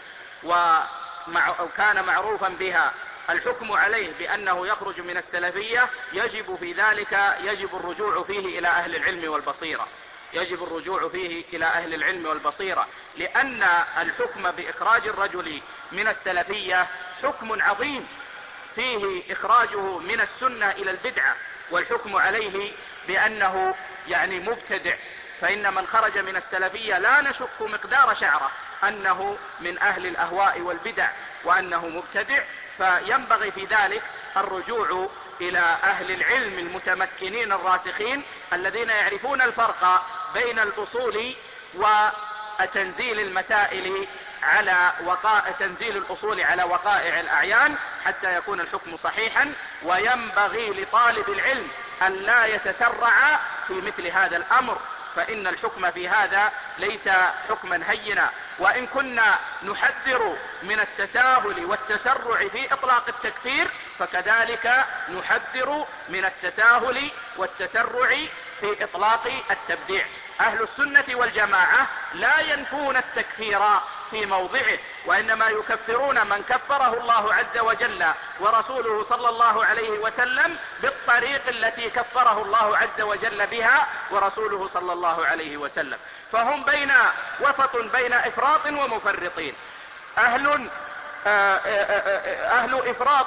وكان معروفا بها، الحكم عليه بأنه يخرج من السلفية يجب في ذلك يجب الرجوع فيه إلى أهل العلم والبصيرة، يجب الرجوع فيه إلى أهل العلم والبصيرة، لأن الحكم بإخراج الرجل من السلفية حكم عظيم فيه إخراجه من السنة إلى البدعة، والحكم عليه بأنه مبتدع. فإن من خرج من السلفية لا نشك مقدار شعره أنه من أهل الأهواء والبدع وأنه مبتدع، فينبغي في ذلك الرجوع إلى أهل العلم المتمكنين الراسخين الذين يعرفون الفرق بين الأصول وتنزيل المسائل تنزيل الأصول على وقائع الأعيان حتى يكون الحكم صحيحا. وينبغي لطالب العلم أن لا يتسرع في مثل هذا الأمر، فإن الحكم في هذا ليس حكما هينا. وإن كنا نحذر من التساهل والتسرع في إطلاق التكفير، فكذلك نحذر من التساهل والتسرع في إطلاق التبديع. أهل السنة والجماعة لا ينفون التكفير في موضعه، وإنما يكفرون من كفره الله عز وجل ورسوله صلى الله عليه وسلم بالطريق التي كفره الله عز وجل بها ورسوله صلى الله عليه وسلم. فهم وسط بين إفراط ومفرطين، أهل إفراط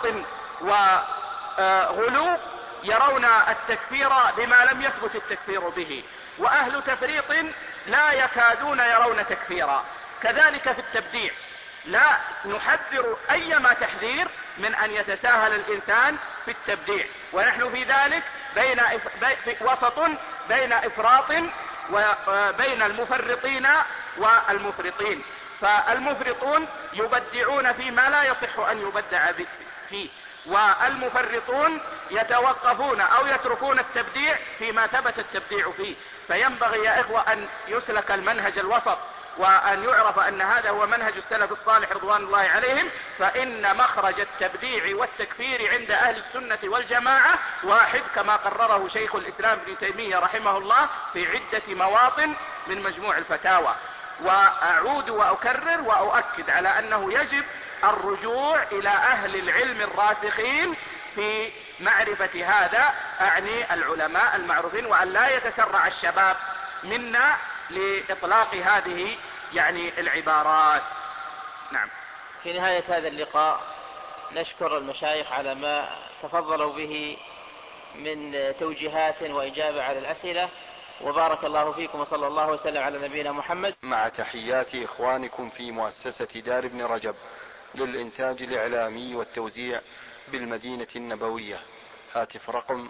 وغلو يرون التكفير بما لم يثبت التكفير به، وأهل تفريط لا يكادون يرون تكفيرا. كذلك في التبديع لا نحذر أيما تحذير من أن يتساهل الإنسان في التبديع، ونحن في ذلك وسط بين إفراط وبين المفرطين والمفرطين. فالمفرطون يبدعون فيما لا يصح أن يبدع فيه، والمفرطون يتوقفون أو يتركون التبديع فيما ثبت التبديع فيه. فينبغي يا إخوة أن يسلك المنهج الوسط، وأن يعرف أن هذا هو منهج السلف الصالح رضوان الله عليهم. فإن مخرج التبديع والتكفير عند أهل السنة والجماعة واحد، كما قرره شيخ الإسلام ابن تيمية رحمه الله في عدة مواطن من مجموع الفتاوى. وأعود وأكرر وأؤكد على أنه يجب الرجوع إلى أهل العلم الراسخين في معرفة هذا، أعني العلماء المعروفين، وأن لا يتسرع الشباب منا لإطلاق هذه العبارات. نعم. في نهاية هذا اللقاء نشكر المشايخ على ما تفضلوا به من توجيهات وإجابة على الأسئلة، وبارك الله فيكم وصلى الله وسلم على نبينا محمد. مع تحيات إخوانكم في مؤسسة دار ابن رجب للإنتاج الإعلامي والتوزيع بالمدينة النبوية. هاتف رقم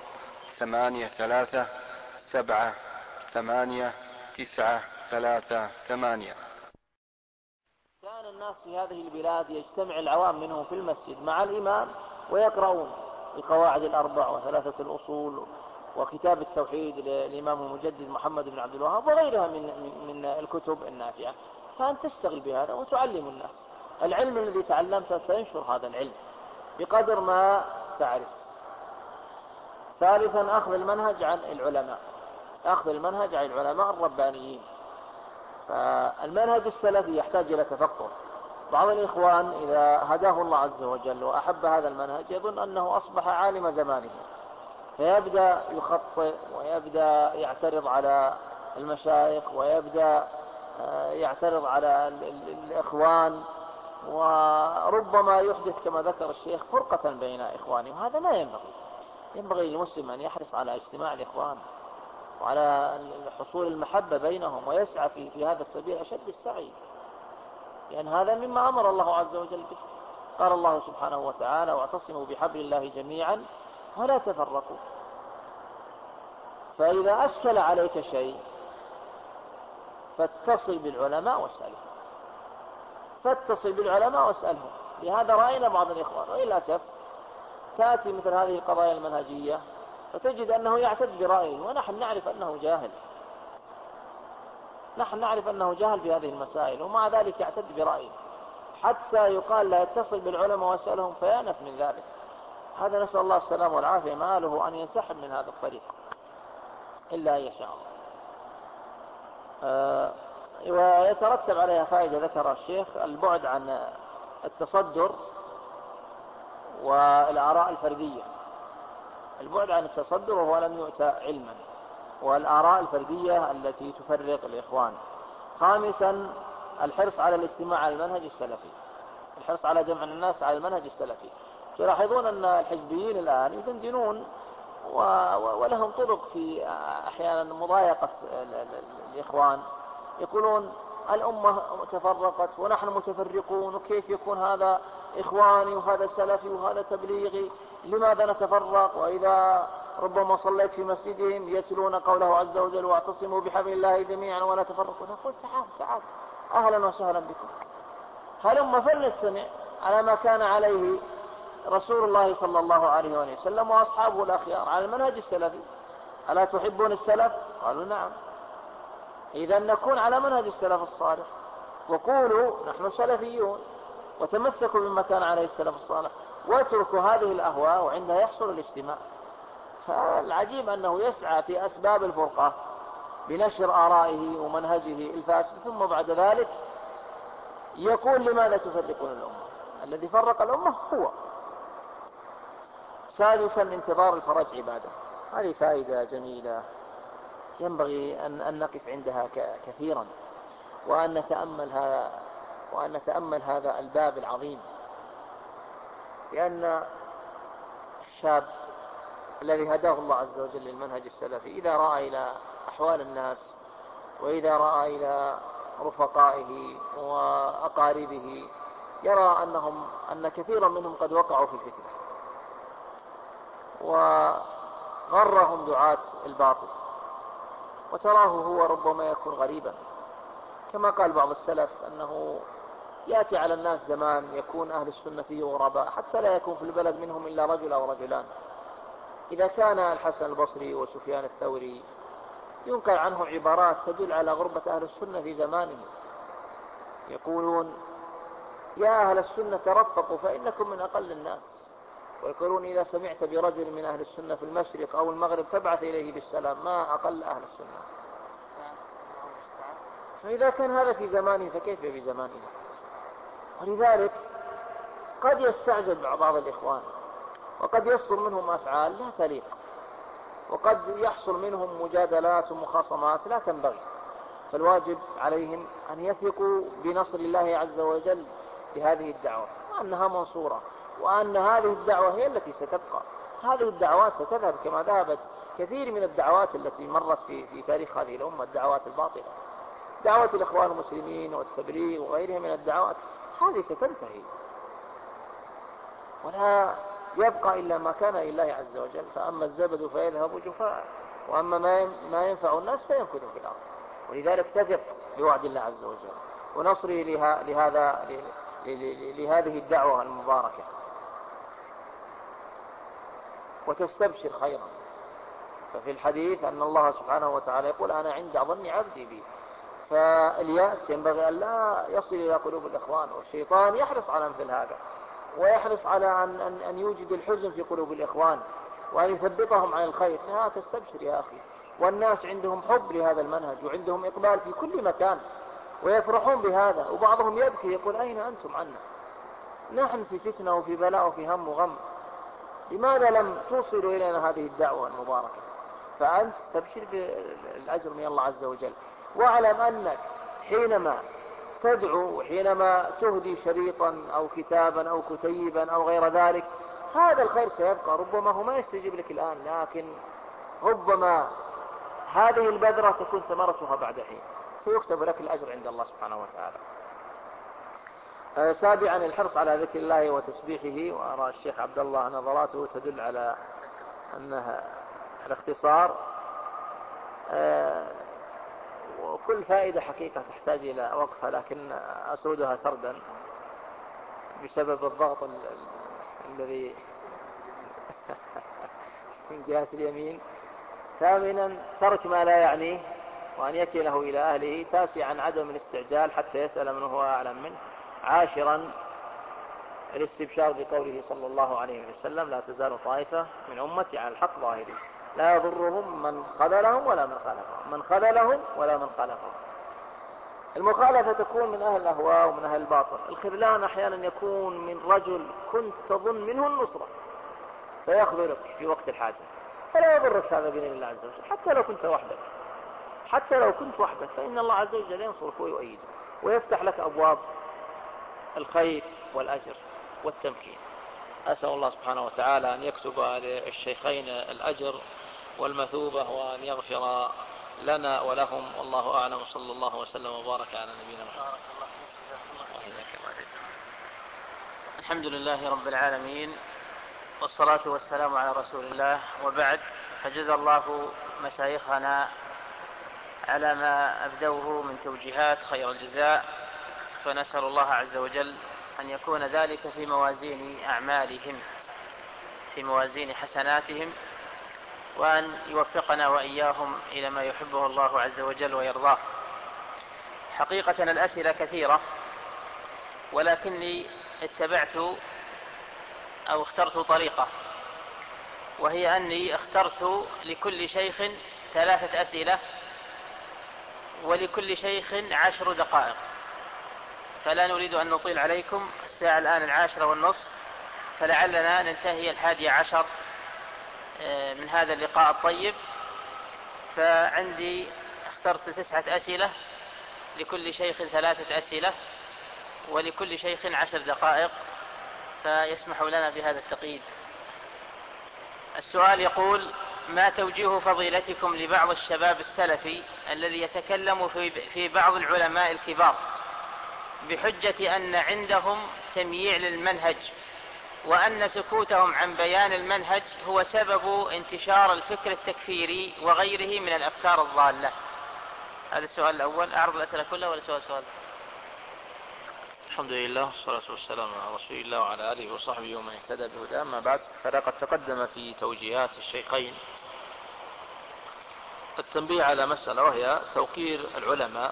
83789338. كان الناس في هذه البلاد يجتمع العوام منهم في المسجد مع الإمام ويقرؤون القواعد الأربع وثلاثة الأصول وكتاب التوحيد للإمام المجدد محمد بن عبد الوهاب وغيرها من الكتب النافعة. فأنت تشتغل بهذا وتعلم الناس العلم الذي تعلمته، سينشر هذا العلم بقدر ما تعرف. ثالثا أخذ المنهج عن العلماء، أخذ المنهج عن العلماء الربانيين. فالمنهج السلفي يحتاج إلى تفقه. بعض الإخوان إذا هداه الله عز وجل وأحب هذا المنهج يظن أنه أصبح عالم زمانه، فيبدأ يخطئ ويبدأ يعترض على المشايخ ويبدأ يعترض على الإخوان، وربما يحدث كما ذكر الشيخ فرقة بين إخوانه، وهذا ما ينبغي. ينبغي للمسلم أن يحرص على اجتماع الإخوان وعلى حصول المحبة بينهم ويسعى في هذا السبيل أشد السعي، لأن هذا مما أمر الله عز وجل به. قال الله سبحانه وتعالى: واعتصموا بحبل الله جميعا ولا تفرقوا. فإذا أشكل عليك شيء فاتصل بالعلماء واسألهم، فاتصل بالعلماء واسألهم. لهذا رأينا بعض الإخوان وللأسف تأتي مثل هذه القضايا المنهجية فتجد أنه يعتد برأيه، ونحن نعرف أنه جاهل، نحن نعرف أنه جاهل في هذه المسائل، ومع ذلك يعتد برأيه حتى يقال لا يتصل بالعلماء واسألهم فيأنف من ذلك. هذا نسأل الله السلامة والعافية، مآله أن ينسحب من هذا الطريق إلا أن يشاء الله. ويترتب عليها فائدة ذكر الشيخ: البعد عن التصدر والآراء الفردية. البعد عن التصدر وهو لم يؤتى علما، والآراء الفردية التي تفرق الإخوان. خامسا الحرص على الاجتماع على المنهج السلفي، الحرص على جمع الناس على المنهج السلفي. تلاحظون أن الحزبيين الآن يدندنون ولهم طرق في أحيانا مضايقة الإخوان، يقولون الأمة تفرقت ونحن متفرقون، وكيف يكون هذا إخواني وهذا سلفي وهذا تبليغي، لماذا نتفرق؟ وإذا ربما صليت في مسجدهم يتلون قوله عز وجل: واعتصموا بحبل الله جميعا ولا تفرقوا. نقول: تعال أهلا وسهلا بكم، هلما فلنستمع على ما كان عليه رسول الله صلى الله عليه وسلم وأصحابه الأخيار على المنهج السلفي. ألا تحبون السلف؟ قالوا: نعم. إذا نكون على منهج السلف الصالح، وقولوا نحن سلفيون، وتمسكوا بما كان عليه السلف الصالح، واتركوا هذه الأهواء، وعندها يحصل الاجتماع. فالعجيب أنه يسعى في أسباب الفرقة بنشر آرائه ومنهجه الفاسد، ثم بعد ذلك يقول: لماذا تفرقون الأمة؟ الذي فرق الأمة هو. سادسا انتظار الفرج عبادة. هذه فائدة جميلة ينبغي أن نقف عندها كثيرا، وأن نتأمل هذا الباب العظيم. لأن الشاب الذي هداه الله عز وجل للمنهج السلفي إذا رأى إلى أحوال الناس، وإذا رأى إلى رفقائه وأقاربه، يرى أن كثيرا منهم قد وقعوا في الفتنة وغرهم دعاة الباطل، وتراه هو ربما يكون غريبا. كما قال بعض السلف أنه يأتي على الناس زمان يكون أهل السنة فيه غرباء، حتى لا يكون في البلد منهم إلا رجل أو رجلان. إذا كان الحسن البصري وسفيان الثوري ينقل عنه عبارات تدل على غربة أهل السنة في زمانه، يقولون: يا أهل السنة ترفقوا فإنكم من أقل الناس. ويقولون: إذا سمعت برجل من أهل السنة في المشرق أو المغرب فابعث إليه بالسلام، ما أقل أهل السنة. فإذا كان هذا في زمانه فكيف في زماننا؟ ولذلك قد يستعجب بعض الإخوان، وقد يصدر منهم أفعال لا تليق، وقد يحصل منهم مجادلات ومخاصمات لا تنبغي. فالواجب عليهم أن يثقوا بنصر الله عز وجل لهذه الدعوة، وأنها منصورة، وأن هذه الدعوة هي التي ستبقى. هذه الدعوات ستذهب كما ذهبت كثير من الدعوات التي مرت في تاريخ هذه الأمة، الدعوات الباطلة، دعوة الإخوان المسلمين والتبليغ وغيرها من الدعوات، هذه ستنتهي، ولا يبقى إلا ما كان لله عز وجل. فأما الزبد فيذهب جفاء، وأما ما ينفع الناس فيمكث في الأرض. ولذلك تثق بوعد الله عز وجل ونصره لهذه الدعوة المباركة، وتستبشر خيرا. ففي الحديث أن الله سبحانه وتعالى يقول أنا عند ظن عبدي بي. فاليأس ينبغي أن لا يصل إلى قلوب الإخوان، والشيطان يحرص على مثل هذا، ويحرص على أن يوجد الحزن في قلوب الإخوان وأن يثبطهم عن الخير. لا تستبشر يا أخي، والناس عندهم حب لهذا المنهج وعندهم إقبال في كل مكان ويفرحون بهذا، وبعضهم يبكي يقول أين أنتم عنا؟ نحن في فتنة وفي بلاء وفي هم وغم، لماذا لم توصلوا إلينا هذه الدعوة المباركة؟ فأنت تبشر بالأجر من الله عز وجل، واعلم أنك حينما تدعو وحينما تهدي شريطا أو كتابا أو كتيبا أو غير ذلك، هذا الخير سيبقى. ربما هو ما يستجيب لك الآن، لكن ربما هذه البذرة تكون ثمرتها بعد حين، فيكتب لك الأجر عند الله سبحانه وتعالى. سابعا الحرص على ذكر الله وتسبيحه. وأرى الشيخ عبد الله نظراته تدل على أنها الاختصار، وكل فائدة حقيقة تحتاج إلى وقفة، لكن أسردها سردا بسبب الضغط الذي من جهة اليمين. ثامنا ترك ما لا يعنيه وأن يكله إلى أهله. تاسعا عدم الاستعجال حتى يسأل من هو أعلم منه. عاشرا الاستبشار بقوله صلى الله عليه وسلم لا تزال طائفة من أمتي على الحق ظاهرين لا يضرهم من خذلهم ولا من خالفهم، من خذلهم ولا من خالفهم. المخالفة تكون من أهل الأهواء ومن أهل الباطل. الخذلان أحيانا يكون من رجل كنت تظن منه النصرة فيخذلك في وقت الحاجة، فلا يضرك هذا بإذن الله عز وجل. حتى لو كنت وحدك، حتى لو كنت وحدك، فإن الله عز وجل ينصرك ويؤيدك ويفتح لك أبواب الخير والأجر والتمكين. أسأل الله سبحانه وتعالى أن يكتب للشيخين الأجر والمثوبة وأن يغفر لنا ولهم، والله أعلم. صلى الله وسلم وبارك على نبينا محمد. الحمد لله رب العالمين، والصلاة والسلام على رسول الله، وبعد. فجزا الله مشايخنا على ما أبدوه من توجيهات خير الجزاء، فنسأل الله عز وجل أن يكون ذلك في موازين أعمالهم، في موازين حسناتهم، وأن يوفقنا وإياهم إلى ما يحبه الله عز وجل ويرضاه. حقيقة الأسئلة كثيرة، ولكني اتبعت أو اخترت طريقة، وهي أني اخترت لكل شيخ 3 أسئلة، ولكل شيخ 10 دقائق، فلا نريد أن نطيل عليكم. الساعة الآن 10:30، فلعلنا ننتهي 11 من هذا اللقاء الطيب. فعندي اخترت 9 أسئلة، لكل شيخ 3 أسئلة، ولكل شيخ 10 دقائق، فيسمح لنا بهذا التقييد. السؤال يقول: ما توجيه فضيلتكم لبعض الشباب السلفي الذي يتكلم في بعض العلماء الكبار بحجة أن عندهم تمييع للمنهج، وأن سكوتهم عن بيان المنهج هو سبب انتشار الفكر التكفيري وغيره من الأفكار الضالة؟ هذا السؤال الأول. أعرض الأسئلة كلها ولا سؤال؟ الحمد لله والصلاة والسلام على رسول الله وعلى آله وصحبه ومن اهتدى بهداه. أما بعد، فلقد تقدم في توجيهات الشيخين التنبيه على مسألة، وهي توقير العلماء،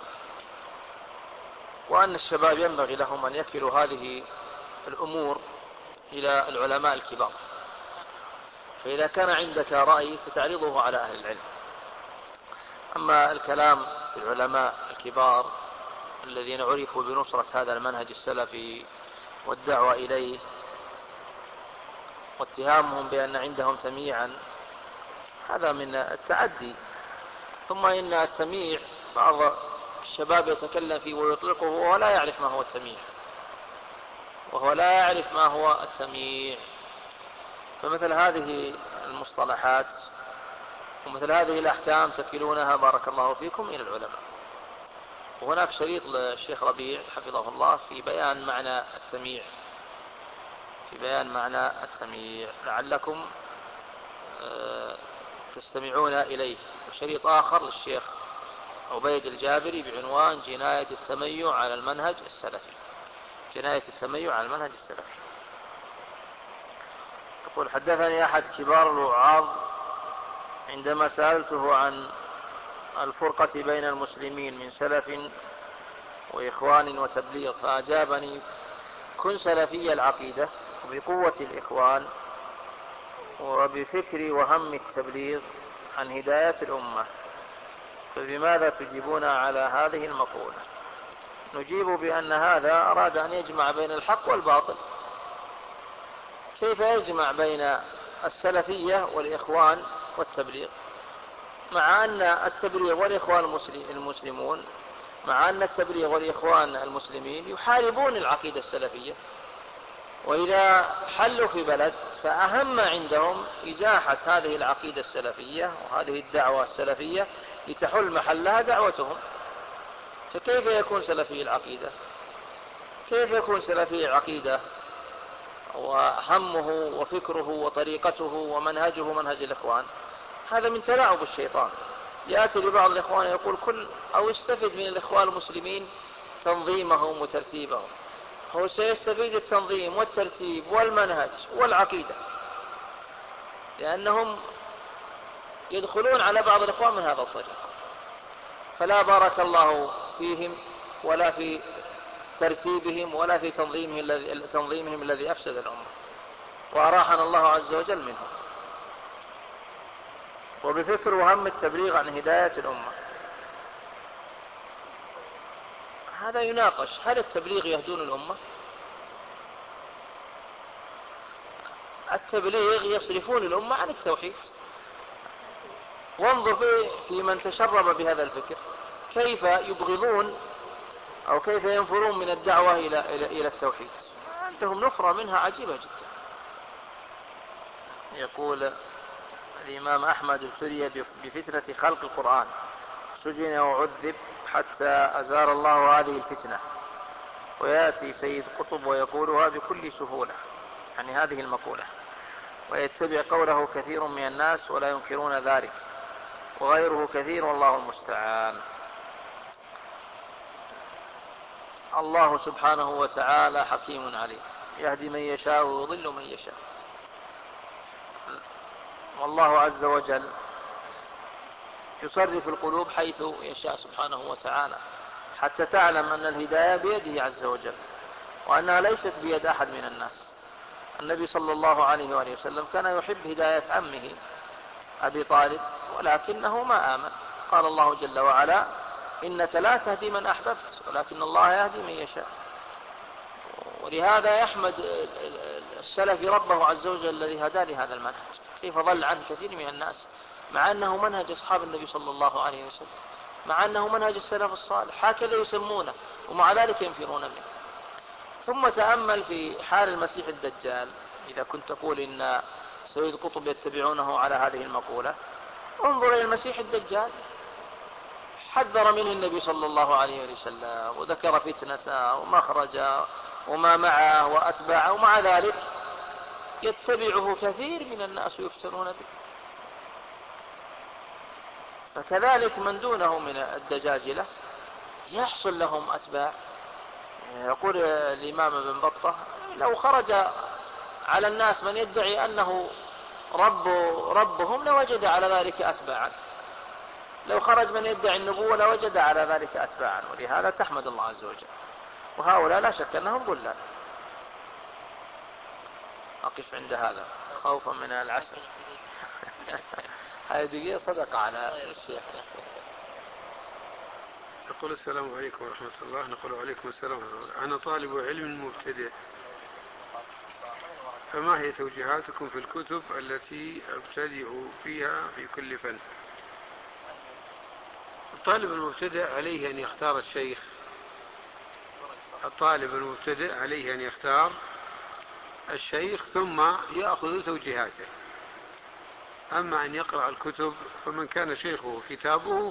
وأن الشباب ينبغي لهم أن يكلوا هذه الأمور إلى العلماء الكبار. فإذا كان عندك رأي فتعرضه على أهل العلم. أما الكلام في العلماء الكبار الذين عرفوا بنصرة هذا المنهج السلفي والدعوة إليه واتهامهم بأن عندهم تمييعا، هذا من التعدي. ثم إن التمييع بعض الشباب يتكلم فيه ويطلقه وهو لا يعرف ما هو التمييع، فمثل هذه المصطلحات ومثل هذه الأحكام تكلونها بارك الله فيكم إلى العلماء. وهناك شريط للشيخ ربيع حفظه الله في بيان معنى التمييع، في بيان معنى التمييع لعلكم تستمعون إليه. شريط آخر للشيخ عبيد الجابري بعنوان جناية التميع على المنهج السلفي. جناية التميع على المنهج السلفي. يقول: حدثني أحد كبار الوعاظ عندما سألته عن الفرقة بين المسلمين من سلف وإخوان وتبليغ، فأجابني: كن سلفي العقيدة وبقوة الإخوان وبفكر وهم التبليغ عن هداية الأمة، فبماذا تجيبون على هذه المقولة؟ نجيب بأن هذا أراد أن يجمع بين الحق والباطل. كيف يجمع بين السلفية والإخوان والتبليغ، مع أن التبليغ والإخوان المسلمون، مع أن التبليغ والإخوان المسلمين يحاربون العقيدة السلفية، وإذا حلوا في بلد فأهم عندهم إزاحة هذه العقيدة السلفية وهذه الدعوة السلفية لتحل محلها دعوتهم. فكيف يكون سلفي العقيدة؟ كيف يكون سلفي العقيدة وهمه وفكره وطريقته ومنهجه منهج الإخوان؟ هذا من تلاعب الشيطان. يأتي لبعض الإخوان يقول: كل أو استفد من الإخوان المسلمين تنظيمهم وترتيبهم. هو سيستفيد التنظيم والترتيب والمنهج والعقيدة، لأنهم يدخلون على بعض الإخوان من هذا الطريق، فلا بارك الله فيهم ولا في ترتيبهم ولا في تنظيمهم الذي أفسد الأمة، وأراحنا الله عز وجل منهم. وبفكر وهم التبليغ عن هداية الأمة، هذا يناقش: هل التبليغ يهدون الأمة؟ التبليغ يصرفون الأمة عن التوحيد. وانظر في من تشرب بهذا الفكر كيف يبغضون أو كيف ينفرون من الدعوة إلى التوحيد. عندهم نفرة منها عجيبة جدا. يقول الإمام أحمد: ابتلي بفتنة خلق القرآن، سجن وعذب حتى أزال الله هذه الفتنة. ويأتي سيد قطب ويقولها بكل سهولة، يعني هذه المقولة، ويتبع قوله كثير من الناس ولا ينكرون ذلك، وغيره كثير والله المستعان. الله سبحانه وتعالى حكيم عليم، يهدي من يشاء ويضل من يشاء. والله عز وجل يصرف القلوب حيث يشاء سبحانه وتعالى، حتى تعلم أن الهداية بيده عز وجل، وأنها ليست بيد أحد من الناس. النبي صلى الله عليه وآله وسلم كان يحب هداية عمه أبي طالب، ولكنه ما آمن. قال الله جل وعلا: إنك لا تهدي من أحببت ولكن الله يهدي من يشاء. ولهذا يحمد السلف ربه عز وجل الذي هدى لهذا المنهج. كيف ضل عنه كثير من الناس، مع أنه منهج أصحاب النبي صلى الله عليه وسلم، مع أنه منهج السلف الصالح، هكذا يسمونه، ومع ذلك ينفرون منه. ثم تأمل في حال المسيح الدجال. إذا كنت تقول إن سيد قطب يتبعونه على هذه المقولة، انظر إلى المسيح الدجال، حذر منه النبي صلى الله عليه وسلم وذكر فتنته ومخرجه وما معه وأتباعه، ومع ذلك يتبعه كثير من الناس ويفتنون به. فكذلك من دونه من الدجاجلة يحصل لهم أتباع. يقول الإمام ابن بطة: لو خرج على الناس من يدعي أنه ربهم لوجد على ذلك أتباعا، لو خرج من يدعي النبوة لوجد على ذلك أتباعا. ولهذا تحمد الله عز وجل. وهؤلاء لا شك أنهم ضلال. أقف عند هذا خوفا من العشر. هذه دقيقة صدقة على الشيخ. يقول: السلام عليكم ورحمة الله. نقول: وعليكم السلام ورحمة الله. أنا طالب علم مبتدئ، فما هي توجيهاتكم في الكتب التي أبتدئ فيها في كل فن؟ الطالب المبتدئ عليه أن يختار الشيخ. الطالب المبتدئ عليه أن يختار الشيخ ثم يأخذ توجيهاته. أما أن يقرأ الكتب فمن كان شيخه كتابه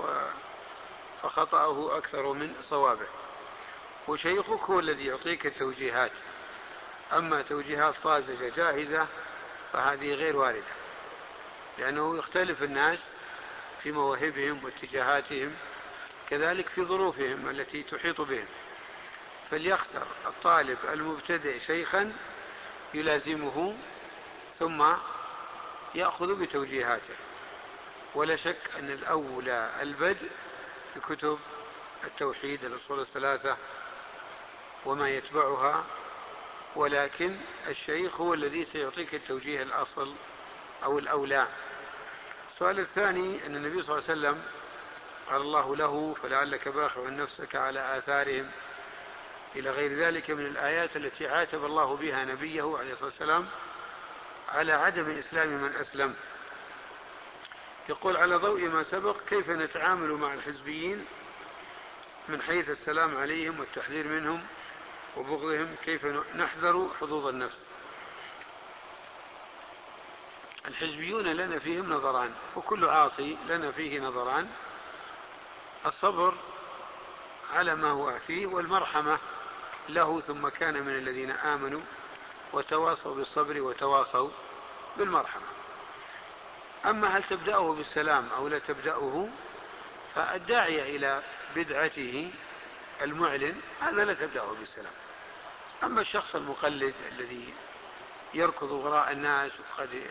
فخطأه أكثر من صوابه، وشيخك هو الذي يعطيك التوجيهات. أما توجيهات طازجة جاهزة فهذه غير واردة، لأنه يختلف الناس في مواهبهم واتجاهاتهم، كذلك في ظروفهم التي تحيط بهم. فليختر الطالب المبتدئ شيخا يلازمه ثم يأخذ بتوجيهاته. ولا شك أن الأولى البدء بكتب التوحيد، الأصول الثلاثة وما يتبعها، ولكن الشيخ هو الذي سيعطيك التوجيه الأصل أو الأولى. السؤال الثاني أن النبي صلى الله عليه وسلم قال الله له: فلعلك باخع نفسك على آثارهم، إلى غير ذلك من الآيات التي عاتب الله بها نبيه عليه الصلاة والسلام على عدم إسلام من أسلم. يقول: على ضوء ما سبق كيف نتعامل مع الحزبيين من حيث السلام عليهم والتحذير منهم وبغضهم، كيف نحذر حظوظ النفس؟ الحزبيون لنا فيهم نظران، وكل عاصي لنا فيه نظران: الصبر على ما هو فيه، والمرحمة له ثم كان من الذين آمنوا وتواصوا بالصبر وتواصوا بالمرحمة. أما هل تبدأه بالسلام أو لا تبدأه، فالداعية إلى بدعته المعلن هذا لا تبدأه بالسلام. أما الشخص المقلد الذي يركض وراء الناس وقد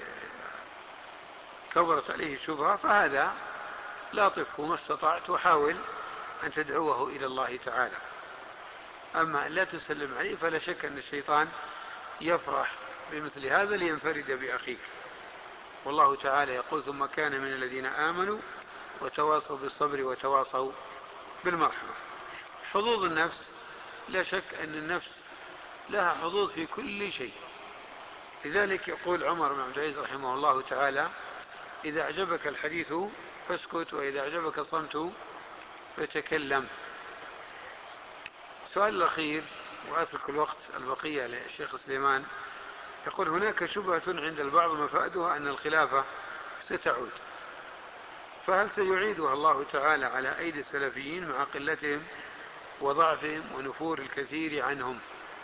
كبرت عليه الشبهة، فهذا لاطفه ما استطعت وحاول أن تدعوه إلى الله تعالى. أما أن لا تسلم عليه فلا شك أن الشيطان يفرح بمثل هذا لينفرد بأخيك. والله تعالى يقول: ثم كان من الذين آمنوا وتواصوا بالصبر وتواصوا بالمرحمة. حظوظ النفس، لا شك أن النفس لها حظوظ في كل شيء. لذلك يقول عمر بن عبد العزيز رحمه الله تعالى: إذا أعجبك الحديث فاسكت، وإذا أعجبك الصمت فتكلم. السؤال الأخير وأترك الوقت البقية للشيخ سليمان، يقول: هناك شبهة عند البعض مفادها أن الخلافة ستعود، فهل سيعيدها الله تعالى على أيدي السلفيين مع قلتهم وضعفهم ونفور الكثير عنهم؟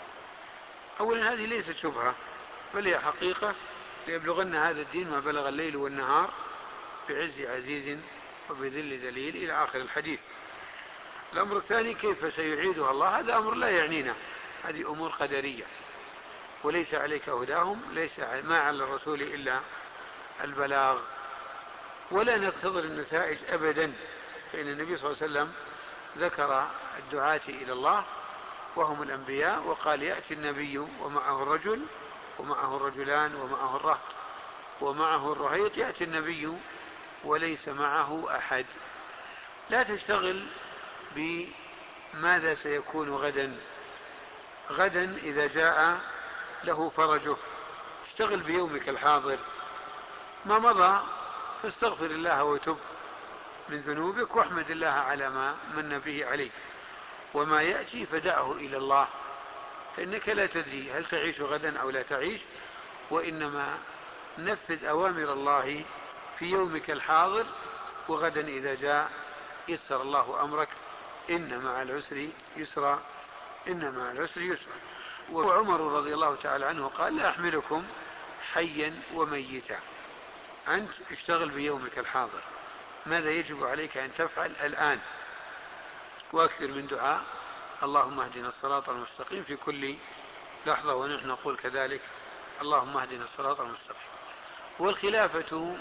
أولا هذه ليست شبهة، بل هي حقيقة، ليبلغن هذا الدين ما بلغ الليل والنهار بعز عزيز وبذل ذليل إلى آخر الحديث. الأمر الثاني: كيف سيعيدها الله؟ هذا أمر لا يعنينا، هذه أمور قدرية، وليس عليك هداهم، ليس ما على الرسول إلا البلاغ، ولا ننتظر النتائج أبدا. فإن النبي صلى الله عليه وسلم ذكر الدعاة إلى الله وهم الأنبياء، وقال: يأتي النبي ومعه الرجل ومعه الرجلان ومعه الرهط ومعه الرهيط، يأتي النبي وليس معه أحد. لا تشتغل بماذا سيكون غدا، غدا إذا جاء له فرجه، اشتغل بيومك الحاضر. ما مضى فاستغفر الله وتب من ذنوبك واحمد الله على ما من به عليك، وما يأتي فدعه إلى الله، فإنك لا تدري هل تعيش غدا أو لا تعيش، وإنما نفذ أوامر الله في يومك الحاضر، وغدا إذا جاء يسر الله أمرك، إن مع العسر يسرا، إن مع العسر يسرا. وعمر رضي الله تعالى عنه قال: لا أحملكم حيا وميتا. أنت اشتغل بيومك الحاضر، ماذا يجب عليك أن تفعل الآن، وأكثر من دعاء: اللهم اهدنا الصراط المستقيم في كل لحظة، ونحن نقول كذلك: اللهم اهدنا الصراط المستقيم. والخلافة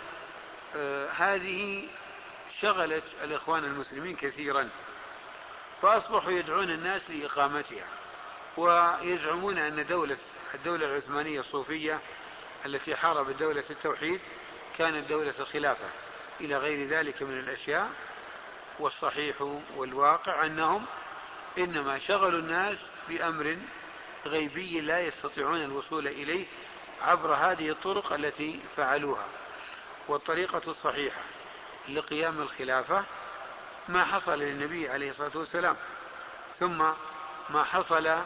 هذه شغلت الإخوان المسلمين كثيرا، فأصبحوا يدعون الناس لإقامتها، ويزعمون أن الدولة العثمانية الصوفية التي حاربت دولة التوحيد كانت دولة الخلافة، إلى غير ذلك من الأشياء. والصحيح والواقع أنهم إنما شغلوا الناس بأمر غيبي لا يستطيعون الوصول إليه عبر هذه الطرق التي فعلوها. والطريقة الصحيحة لقيام الخلافة ما حصل للنبي عليه الصلاة والسلام، ثم ما حصل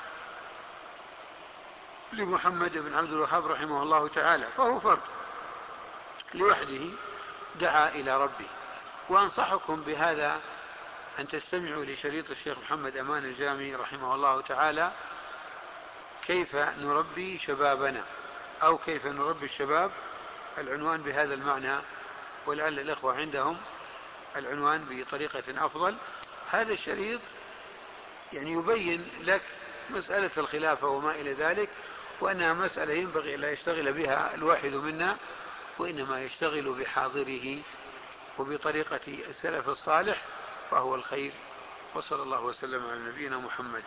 لمحمد بن عبد الوهاب رحمه الله تعالى، فهو فرد لوحده دعا إلى ربه. وأنصحكم بهذا أن تستمعوا لشريط الشيخ محمد أمان الجامي رحمه الله تعالى كيف نربي شبابنا أو كيف نربي الشباب، العنوان بهذا المعنى، ولعل الإخوة عندهم العنوان بطريقة أفضل. هذا الشريط يعني يبين لك مسألة الخلافة وما إلى ذلك، وأنها مسألة ينبغي لا يشتغل بها الواحد منا، وإنما يشتغل بحاضره وبطريقة السلف الصالح، فهو الخير. وصلى الله وسلم على نبينا محمد.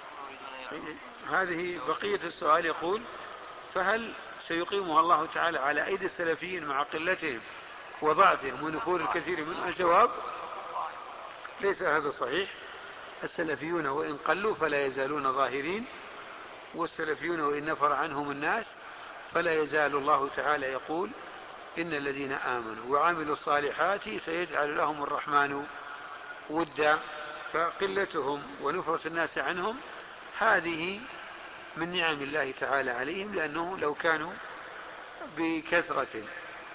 هذه بقية السؤال، يقول: فهل سيقيمها الله تعالى على أيدي السلفيين مع قلتهم وضعفهم ونفور الكثير من الجواب: ليس هذا صحيح. السلفيون وإن قلوا فلا يزالون ظاهرين، والسلفيون وإن نفر عنهم الناس فلا يزال الله تعالى يقول: إن الذين آمنوا وعملوا الصالحات سيجعل لهم الرحمن ودا. فقلتهم ونفرة الناس عنهم هذه من نعم الله تعالى عليهم، لأنه لو كانوا بكثرة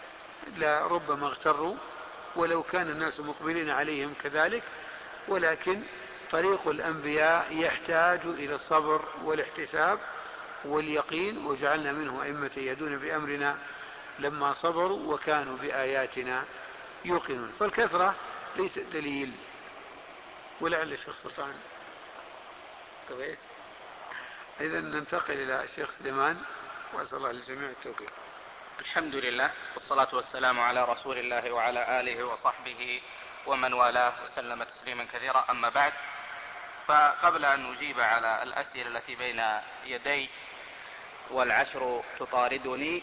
لربما اغتروا، ولو كان الناس مقبلين عليهم كذلك. ولكن طريق الأنبياء يحتاج إلى الصبر والاحتساب واليقين، وجعلنا منه أئمة يهدون بأمرنا لما صبروا وكانوا بآياتنا يوقنون. فالكثرة ليست دليل. ولعل الشيخ سلطان قضيت. إذا ننتقل إلى الشيخ سليمان، وأسأل الله للجميع التوفيق. الحمد لله، والصلاة والسلام على رسول الله وعلى آله وصحبه ومن والاه وسلم تسليما كثيرا. أما بعد، فقبل أن نجيب على الأسئلة التي بين يدي والعشر تطاردني،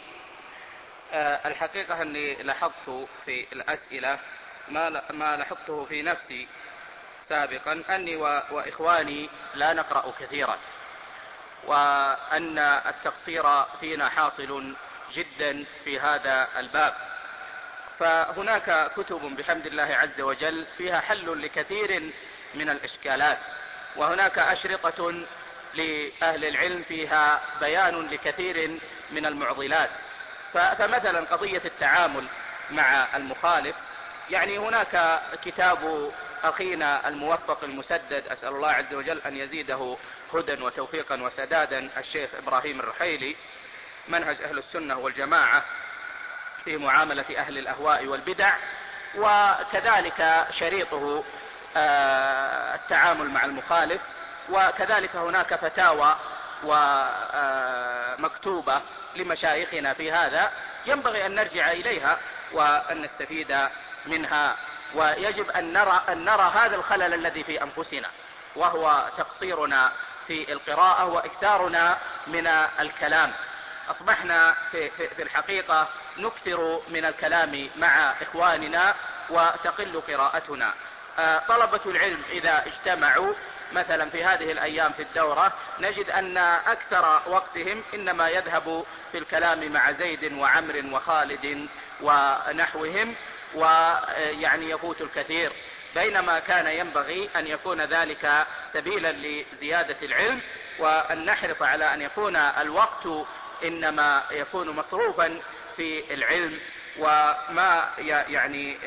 الحقيقة أني لاحظت في الأسئلة ما لاحظته في نفسي سابقا، أني وإخواني لا نقرأ كثيرا، وأن التقصير فينا حاصل جدا في هذا الباب. فهناك كتب بحمد الله عز وجل فيها حل لكثير من الإشكالات، وهناك أشرطة لأهل العلم فيها بيان لكثير من المعضلات. فمثلا قضية التعامل مع المخالف، يعني هناك كتاب أخينا الموفق المسدد، أسأل الله عز وجل أن يزيده هدى وتوفيقا وسدادا، الشيخ إبراهيم الرحيلي، منهج أهل السنة والجماعة في معاملة أهل الأهواء والبدع، وكذلك شريطه التعامل مع المخالف، وكذلك هناك فتاوى ومكتوبة لمشايخنا في هذا، ينبغي أن نرجع إليها وأن نستفيد منها. ويجب أن نرى هذا الخلل الذي في أنفسنا، وهو تقصيرنا في القراءة وإكثارنا من الكلام. أصبحنا في الحقيقة نكثر من الكلام مع إخواننا وتقل قراءتنا. طلبة العلم إذا اجتمعوا مثلا في هذه الأيام في الدورة، نجد أن أكثر وقتهم إنما يذهب في الكلام مع زيد وعمر وخالد ونحوهم، ويعني يفوت الكثير، بينما كان ينبغي أن يكون ذلك سبيلا لزيادة العلم، وأن نحرص على أن يكون الوقت إنما يكون مصروفا في العلم، وما يعني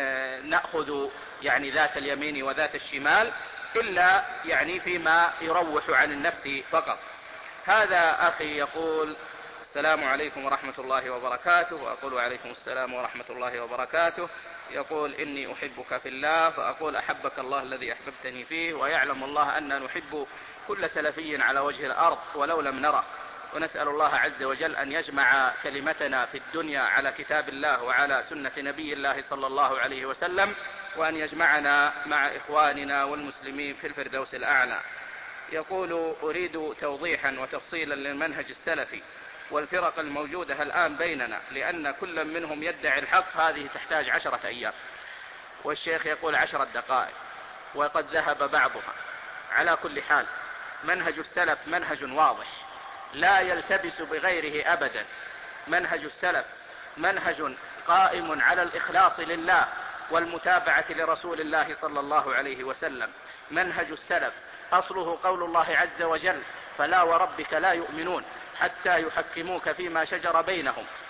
نأخذ يعني ذات اليمين وذات الشمال إلا يعني فيما يروح عن النفس فقط. هذا أخي يقول: السلام عليكم ورحمة الله وبركاته. وأقول عليكم السلام ورحمة الله وبركاته. يقول: إني أحبك في الله، فأقول: أحبك الله الذي أحببتني فيه، ويعلم الله أن نحب كل سلفي على وجه الأرض ولو لم نره، ونسأل الله عز وجل أن يجمع كلمتنا في الدنيا على كتاب الله وعلى سنة نبي الله صلى الله عليه وسلم، وأن يجمعنا مع إخواننا والمسلمين في الفردوس الأعلى. يقول: أريد توضيحا وتفصيلا للمنهج السلفي والفرق الموجودة الآن بيننا، لأن كل منهم يدعي الحق، هذه تحتاج 10 أيام، والشيخ يقول 10 دقائق، وقد ذهب بعضها. على كل حال، منهج السلف منهج واضح لا يلتبس بغيره أبدا. منهج السلف منهج قائم على الإخلاص لله والمتابعة لرسول الله صلى الله عليه وسلم. منهج السلف أصله قول الله عز وجل: فلا وربك لا يؤمنون حتى يحكموك فيما شجر بينهم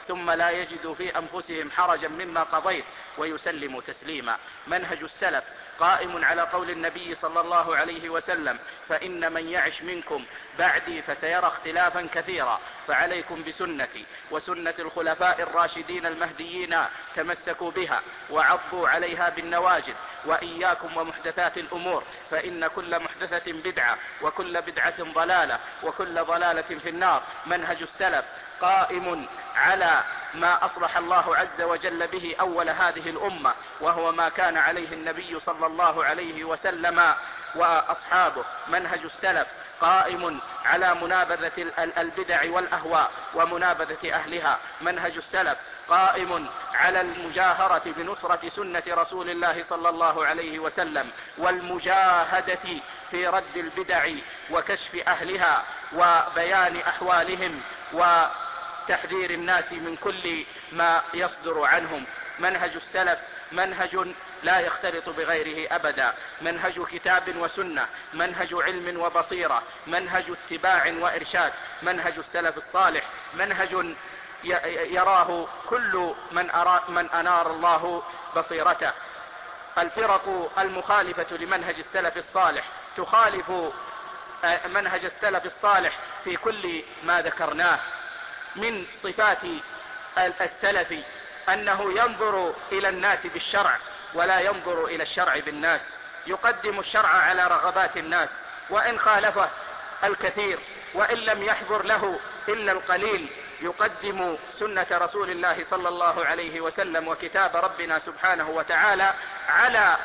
ثم لا يجدوا في أنفسهم حرجا مما قضيت ويسلموا تسليما. منهج السلف قائم على قول النبي صلى الله عليه وسلم: فإن من يعش منكم بعدي فسيرى اختلافا كثيرا، فعليكم بسنتي وسنة الخلفاء الراشدين المهديين، تمسكوا بها وعضوا عليها بالنواجذ، وإياكم ومحدثات الأمور، فإن كل محدثة بدعة وكل بدعة ضلالة وكل ضلالة في النار. منهج السلف قائم على ما أصلح الله عز وجل به أول هذه الأمة، وهو ما كان عليه النبي صلى الله عليه وسلم وأصحابه. منهج السلف قائم على منابذة البدع والأهواء ومنابذة أهلها. منهج السلف قائم على المجاهرة بنصرة سنة رسول الله صلى الله عليه وسلم، والمجاهدة في رد البدع وكشف أهلها وبيان أحوالهم وتحذير الناس من كل ما يصدر عنهم. منهج السلف منهج لا يختلط بغيره أبدا، منهج كتاب وسنة، منهج علم وبصيرة، منهج اتباع وإرشاد. منهج السلف الصالح منهج يراه كل من أنار الله بصيرته. الفرق المخالفة لمنهج السلف الصالح تخالف منهج السلف الصالح في كل ما ذكرناه. من صفات السلف أنه ينظر إلى الناس بالشرع ولا ينظر إلى الشرع بالناس، يقدم الشرع على رغبات الناس، وإن خالفه الكثير وإن لم يحضر له إلا القليل يقدم سنة رسول الله صلى الله عليه وسلم وكتاب ربنا سبحانه وتعالى على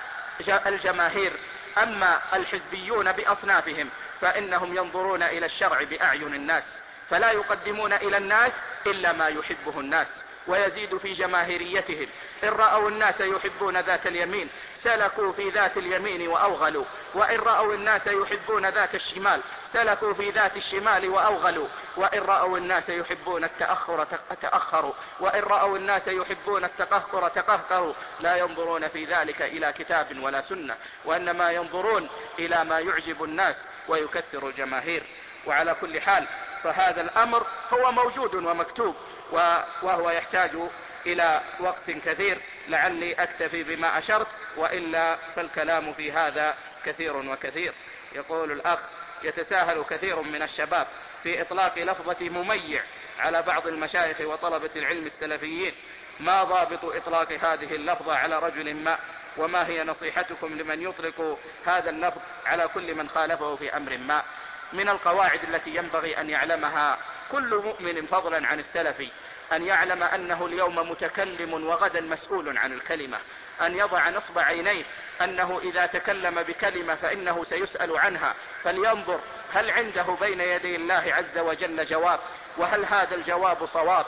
الجماهير. أما الحزبيون بأصنافهم فإنهم ينظرون إلى الشرع بأعين الناس، فلا يقدمون إلى الناس إلا ما يحبه الناس، ويزيد في جماهيريتهم. إن رأوا الناس يحبون ذات اليمين سلكوا في ذات اليمين وأوغلوا، وإن رأوا الناس يحبون ذات الشمال سلكوا في ذات الشمال وأوغلوا، وإن رأوا الناس يحبون التأخر تأخروا، وإن رأوا الناس يحبون التقهقر تقهقروا. لا ينظرون في ذلك إلى كتاب ولا سنة، وإنما ينظرون إلى ما يعجب الناس ويكثر الجماهير. وعلى كل حال فهذا الأمر هو موجود ومكتوب، وهو يحتاج إلى وقت كثير، لعلي أكتفي بما أشرت، وإلا فالكلام في هذا كثير وكثير. يقول الأخ: يتساهل كثير من الشباب في إطلاق لفظة مميع على بعض المشايخ وطلبة العلم السلفيين، ما ضابط إطلاق هذه اللفظة على رجل ما؟ وما هي نصيحتكم لمن يطلق هذا اللفظ على كل من خالفه في أمر ما؟ من القواعد التي ينبغي أن يعلمها كل مؤمن فضلا عن السلفي أن يعلم أنه اليوم متكلم وغدا مسؤول عن الكلمة، أن يضع نصب عينيه أنه إذا تكلم بكلمة فإنه سيسأل عنها، فلينظر هل عنده بين يدي الله عز وجل جواب، وهل هذا الجواب صواب.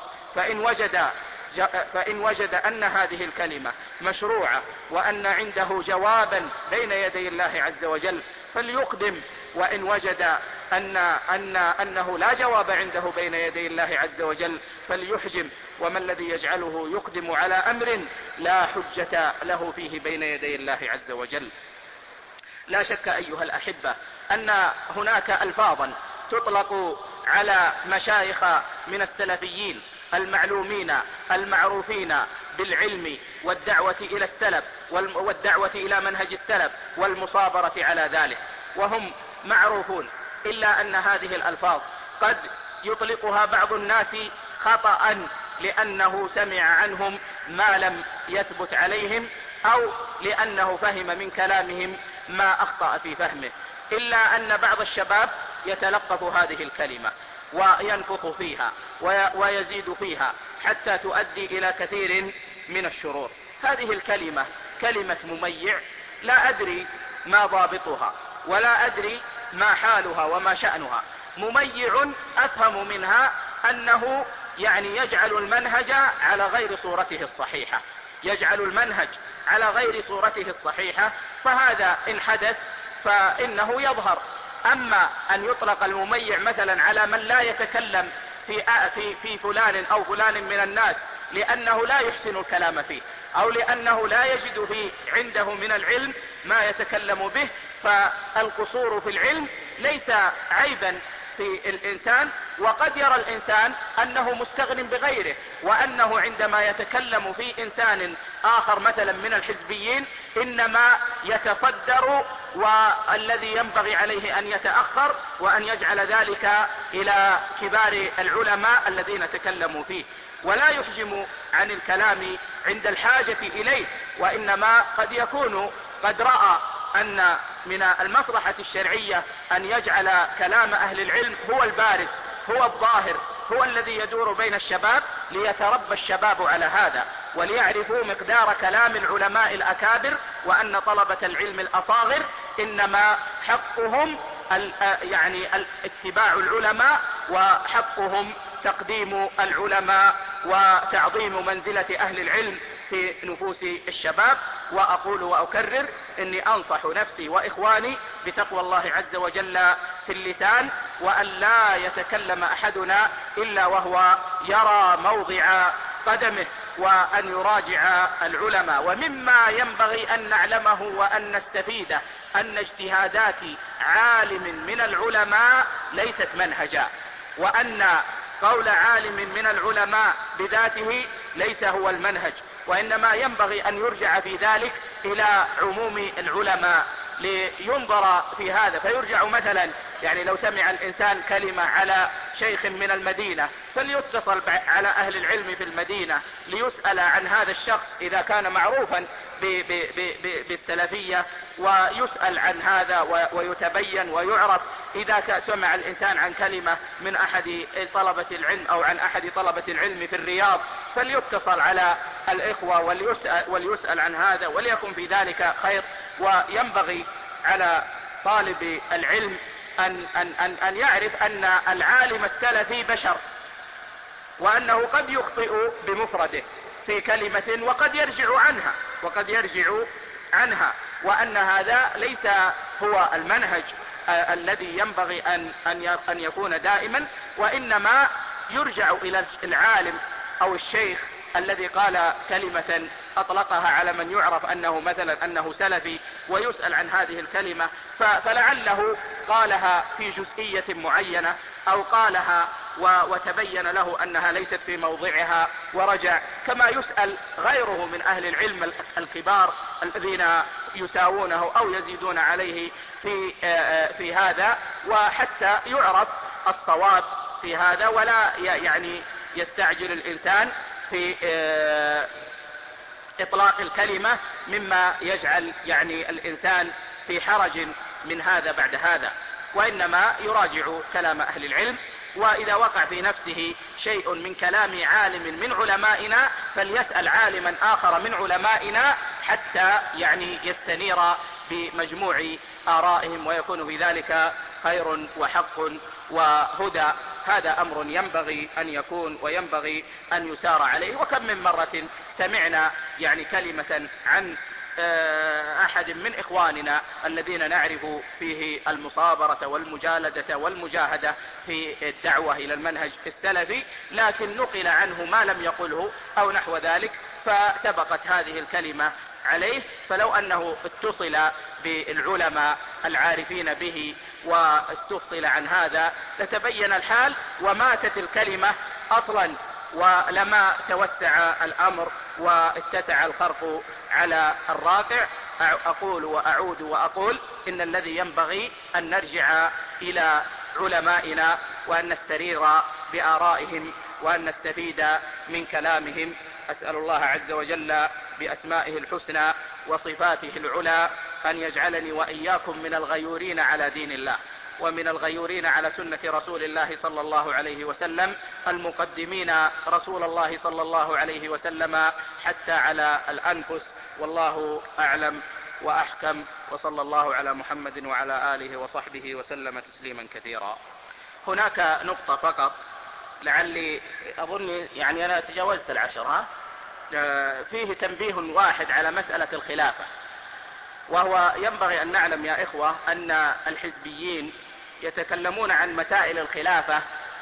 فإن وجد أن هذه الكلمة مشروعة وأن عنده جوابا بين يدي الله عز وجل فليقدم، وإن وجد أنه لا جواب عنده بين يدي الله عز وجل فليحجم. وما الذي يجعله يقدم على أمر لا حجة له فيه بين يدي الله عز وجل؟ لا شك أيها الأحبة أن هناك ألفاظا تطلق على مشايخ من السلفيين المعلومين المعروفين بالعلم والدعوة إلى السلف والدعوة إلى منهج السلف والمصابرة على ذلك، وهم معروفون، إلا أن هذه الألفاظ قد يطلقها بعض الناس خطأ لأنه سمع عنهم ما لم يثبت عليهم، أو لأنه فهم من كلامهم ما أخطأ في فهمه. إلا أن بعض الشباب يتلقف هذه الكلمة وينفخ فيها ويزيد فيها حتى تؤدي إلى كثير من الشرور. هذه الكلمة كلمة مميع، لا أدري ما ضابطها ولا أدري ما حالها وما شأنها. مميع أفهم منها أنه يعني يجعل المنهج على غير صورته الصحيحة، يجعل المنهج على غير صورته الصحيحة، فهذا إن حدث فإنه يظهر. أما أن يطلق المميع مثلا على من لا يتكلم في فلان أو فلان من الناس لأنه لا يحسن الكلام فيه، أو لأنه لا يجد عنده من العلم ما يتكلم به، فالقصور في العلم ليس عيبا في الإنسان، وقد يرى الإنسان أنه مستغن بغيره، وأنه عندما يتكلم في إنسان آخر مثلا من الحزبيين إنما يتصدر، والذي ينبغي عليه أن يتأخر وأن يجعل ذلك إلى كبار العلماء الذين تكلموا فيه، ولا يحجم عن الكلام عند الحاجة إليه، وإنما قد يكون قد رأى أن من المصلحة الشرعية أن يجعل كلام أهل العلم هو البارز، هو الظاهر، هو الذي يدور بين الشباب، ليتربى الشباب على هذا وليعرفوا مقدار كلام العلماء الأكابر، وأن طلبة العلم الأصاغر إنما حقهم يعني اتباع العلماء، وحقهم تقديم العلماء وتعظيم منزلة أهل العلم في نفوس الشباب. وأقول وأكرر إني أنصح نفسي وإخواني بتقوى الله عز وجل في اللسان، وأن لا يتكلم أحدنا إلا وهو يرى موضع قدمه، وأن يراجع العلماء. ومما ينبغي أن نعلمه وأن نستفيده أن اجتهادات عالم من العلماء ليست منهجا، وأن قول عالم من العلماء بذاته ليس هو المنهج، وإنما ينبغي أن يرجع في ذلك إلى عموم العلماء لينظر في هذا. فيرجع مثلا يعني لو سمع الإنسان كلمة على شيخ من المدينة فليتصل على أهل العلم في المدينة ليسأل عن هذا الشخص إذا كان معروفا بالسلفية، ويسأل عن هذا ويتبين ويعرف. إذا سمع الإنسان عن كلمة من أحد طلبة العلم أو عن أحد طلبة العلم في الرياض فليتصل على الإخوة وليسأل عن هذا، وليكن في ذلك خير. وينبغي على طالب العلم أن يعرف أن العالم السلفي بشر، وأنه قد يخطئ بمفرده في كلمة وقد يرجع عنها، وأن هذا ليس هو المنهج الذي ينبغي أن يكون دائما، وإنما يرجع إلى العالم أو الشيخ الذي قال كلمة أطلقها على من يعرف أنه مثلا أنه سلفي، ويسأل عن هذه الكلمة فلعله قالها في جزئية معينة، أو قالها وتبين له أنها ليست في موضعها ورجع، كما يسأل غيره من أهل العلم الكبار الذين يساوونه أو يزيدون عليه في هذا، وحتى يعرف الصواب في هذا، ولا يعني يستعجل الإنسان في إطلاق الكلمة مما يجعل يعني الإنسان في حرج من هذا بعد هذا، وإنما يراجع كلام أهل العلم. وإذا وقع في نفسه شيء من كلام عالم من علمائنا فليسأل عالما آخر من علمائنا حتى يعني يستنير بمجموع آرائهم، ويكون في ذلك خير وحق وهدى. هذا أمر ينبغي أن يكون وينبغي أن يسار عليه. وكم من مرة سمعنا يعني كلمة عن أحد من إخواننا الذين نعرف فيه المصابرة والمجالدة والمجاهدة في الدعوة إلى المنهج السلفي، لكن نقل عنه ما لم يقله أو نحو ذلك، فسبقت هذه الكلمة عليه. فلو أنه اتصل بالعلماء العارفين به واستفصل عن هذا لتبين الحال وماتت الكلمة أصلا، ولما توسع الأمر واتسع الخرق على الراقع. أقول وأعود وأقول إن الذي ينبغي أن نرجع إلى علمائنا وأن نسترير بآرائهم وأن نستفيد من كلامهم. أسأل الله عز وجل بأسمائه الحسنى وصفاته العلى أن يجعلني وإياكم من الغيورين على دين الله، ومن الغيورين على سنة رسول الله صلى الله عليه وسلم، المقدمين رسول الله صلى الله عليه وسلم حتى على الأنفس. والله أعلم وأحكم، وصلى الله على محمد وعلى آله وصحبه وسلم تسليما كثيرا. هناك نقطة فقط لعلي أظن يعني أنا تجاوزت 10 فيه تنبيه واحد على مسألة الخلافة، وهو ينبغي أن نعلم يا إخوة أن الحزبيين يتكلمون عن مسائل الخلافة،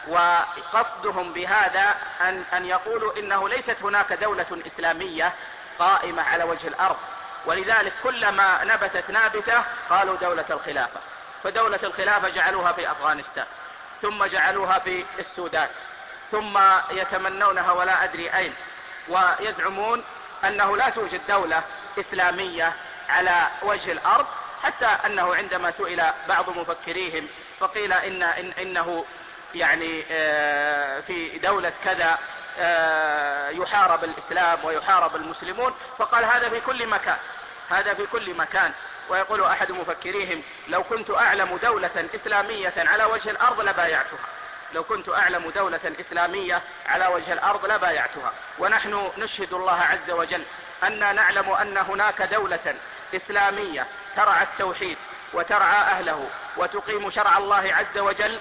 وقصدهم بهذا أن يقولوا إنه ليست هناك دولة إسلامية قائمة على وجه الأرض، ولذلك كلما نبتت نابتة قالوا دولة الخلافة، فدولة الخلافة جعلوها في أفغانستان، ثم جعلوها في السودان، ثم يتمنونها ولا أدري أين، ويزعمون أنه لا توجد دولة إسلامية على وجه الأرض، حتى أنه عندما سئل بعض مفكريهم فقيل إنه يعني في دولة كذا يحارب الإسلام ويحارب المسلمون، فقال هذا في كل مكان، هذا في كل مكان. ويقول أحد مفكريهم لو كنت أعلم دولة إسلامية على وجه الأرض لبايعتها، لو كنت أعلم دولة إسلامية على وجه الأرض لبايعتها. ونحن نشهد الله عز وجل أننا نعلم أن هناك دولة إسلامية ترعى التوحيد وترعى أهله وتقيم شرع الله عز وجل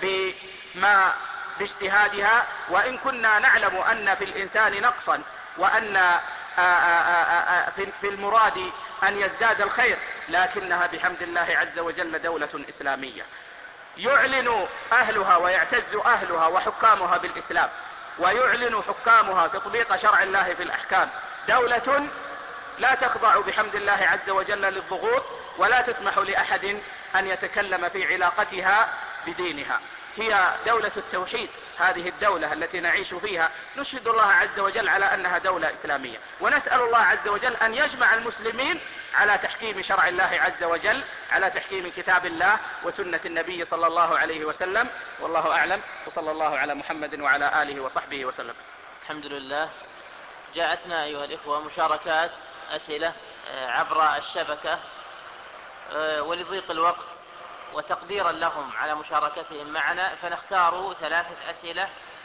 باجتهادها، وإن كنا نعلم أن في الإنسان نقصا وأن في المراد أن يزداد الخير، لكنها بحمد الله عز وجل دولة إسلامية يعلن أهلها ويعتز أهلها وحكامها بالإسلام، ويعلن حكامها تطبيق شرع الله في الأحكام، دولة لا تخضع بحمد الله عز وجل للضغوط ولا تسمح لأحد أن يتكلم في علاقتها بدينها. هي دولة التوحيد، هذه الدولة التي نعيش فيها نشهد الله عز وجل على أنها دولة إسلامية، ونسأل الله عز وجل أن يجمع المسلمين على تحكيم شرع الله عز وجل، على تحكيم كتاب الله وسنة النبي صلى الله عليه وسلم. والله أعلم، وصلى الله على محمد وعلى آله وصحبه وسلم. الحمد لله. جاءتنا أيها الإخوة مشاركات أسئلة عبر الشبكة، ولضيق الوقت وتقديرا لهم على مشاركتهم معنا فنختار 3 أسئلة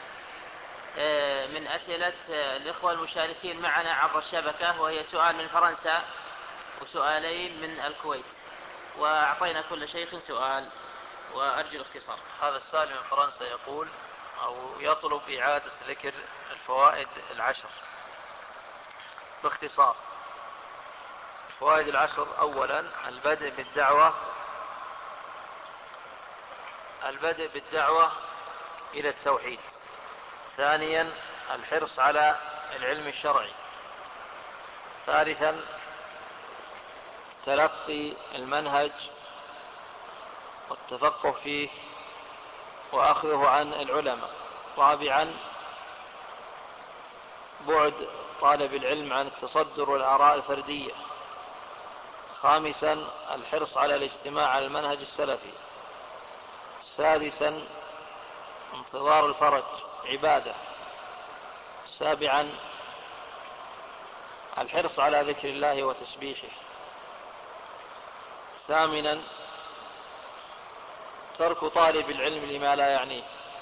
من أسئلة الإخوة المشاركين معنا عبر الشبكة، وهي سؤال من فرنسا وسؤالين من الكويت، وأعطينا كل شيخ سؤال وأرجو الاختصار. هذا السائل من فرنسا يقول أو يطلب إعادة ذكر الفوائد 10 باختصار. الفوائد 10: أولا البدء بالدعوة إلى التوحيد. ثانيا الحرص على العلم الشرعي. ثالثا تلقي المنهج والتفقه فيه وأخذه عن العلماء. رابعا بعد طالب العلم عن التصدر والآراء الفردية. خامسا الحرص على الاجتماع على المنهج السلفي. سادسا انتظار الفرج عبادة. سابعا الحرص على ذكر الله وتسبيحه. ثامنا ترك طالب العلم لما لا يعنيه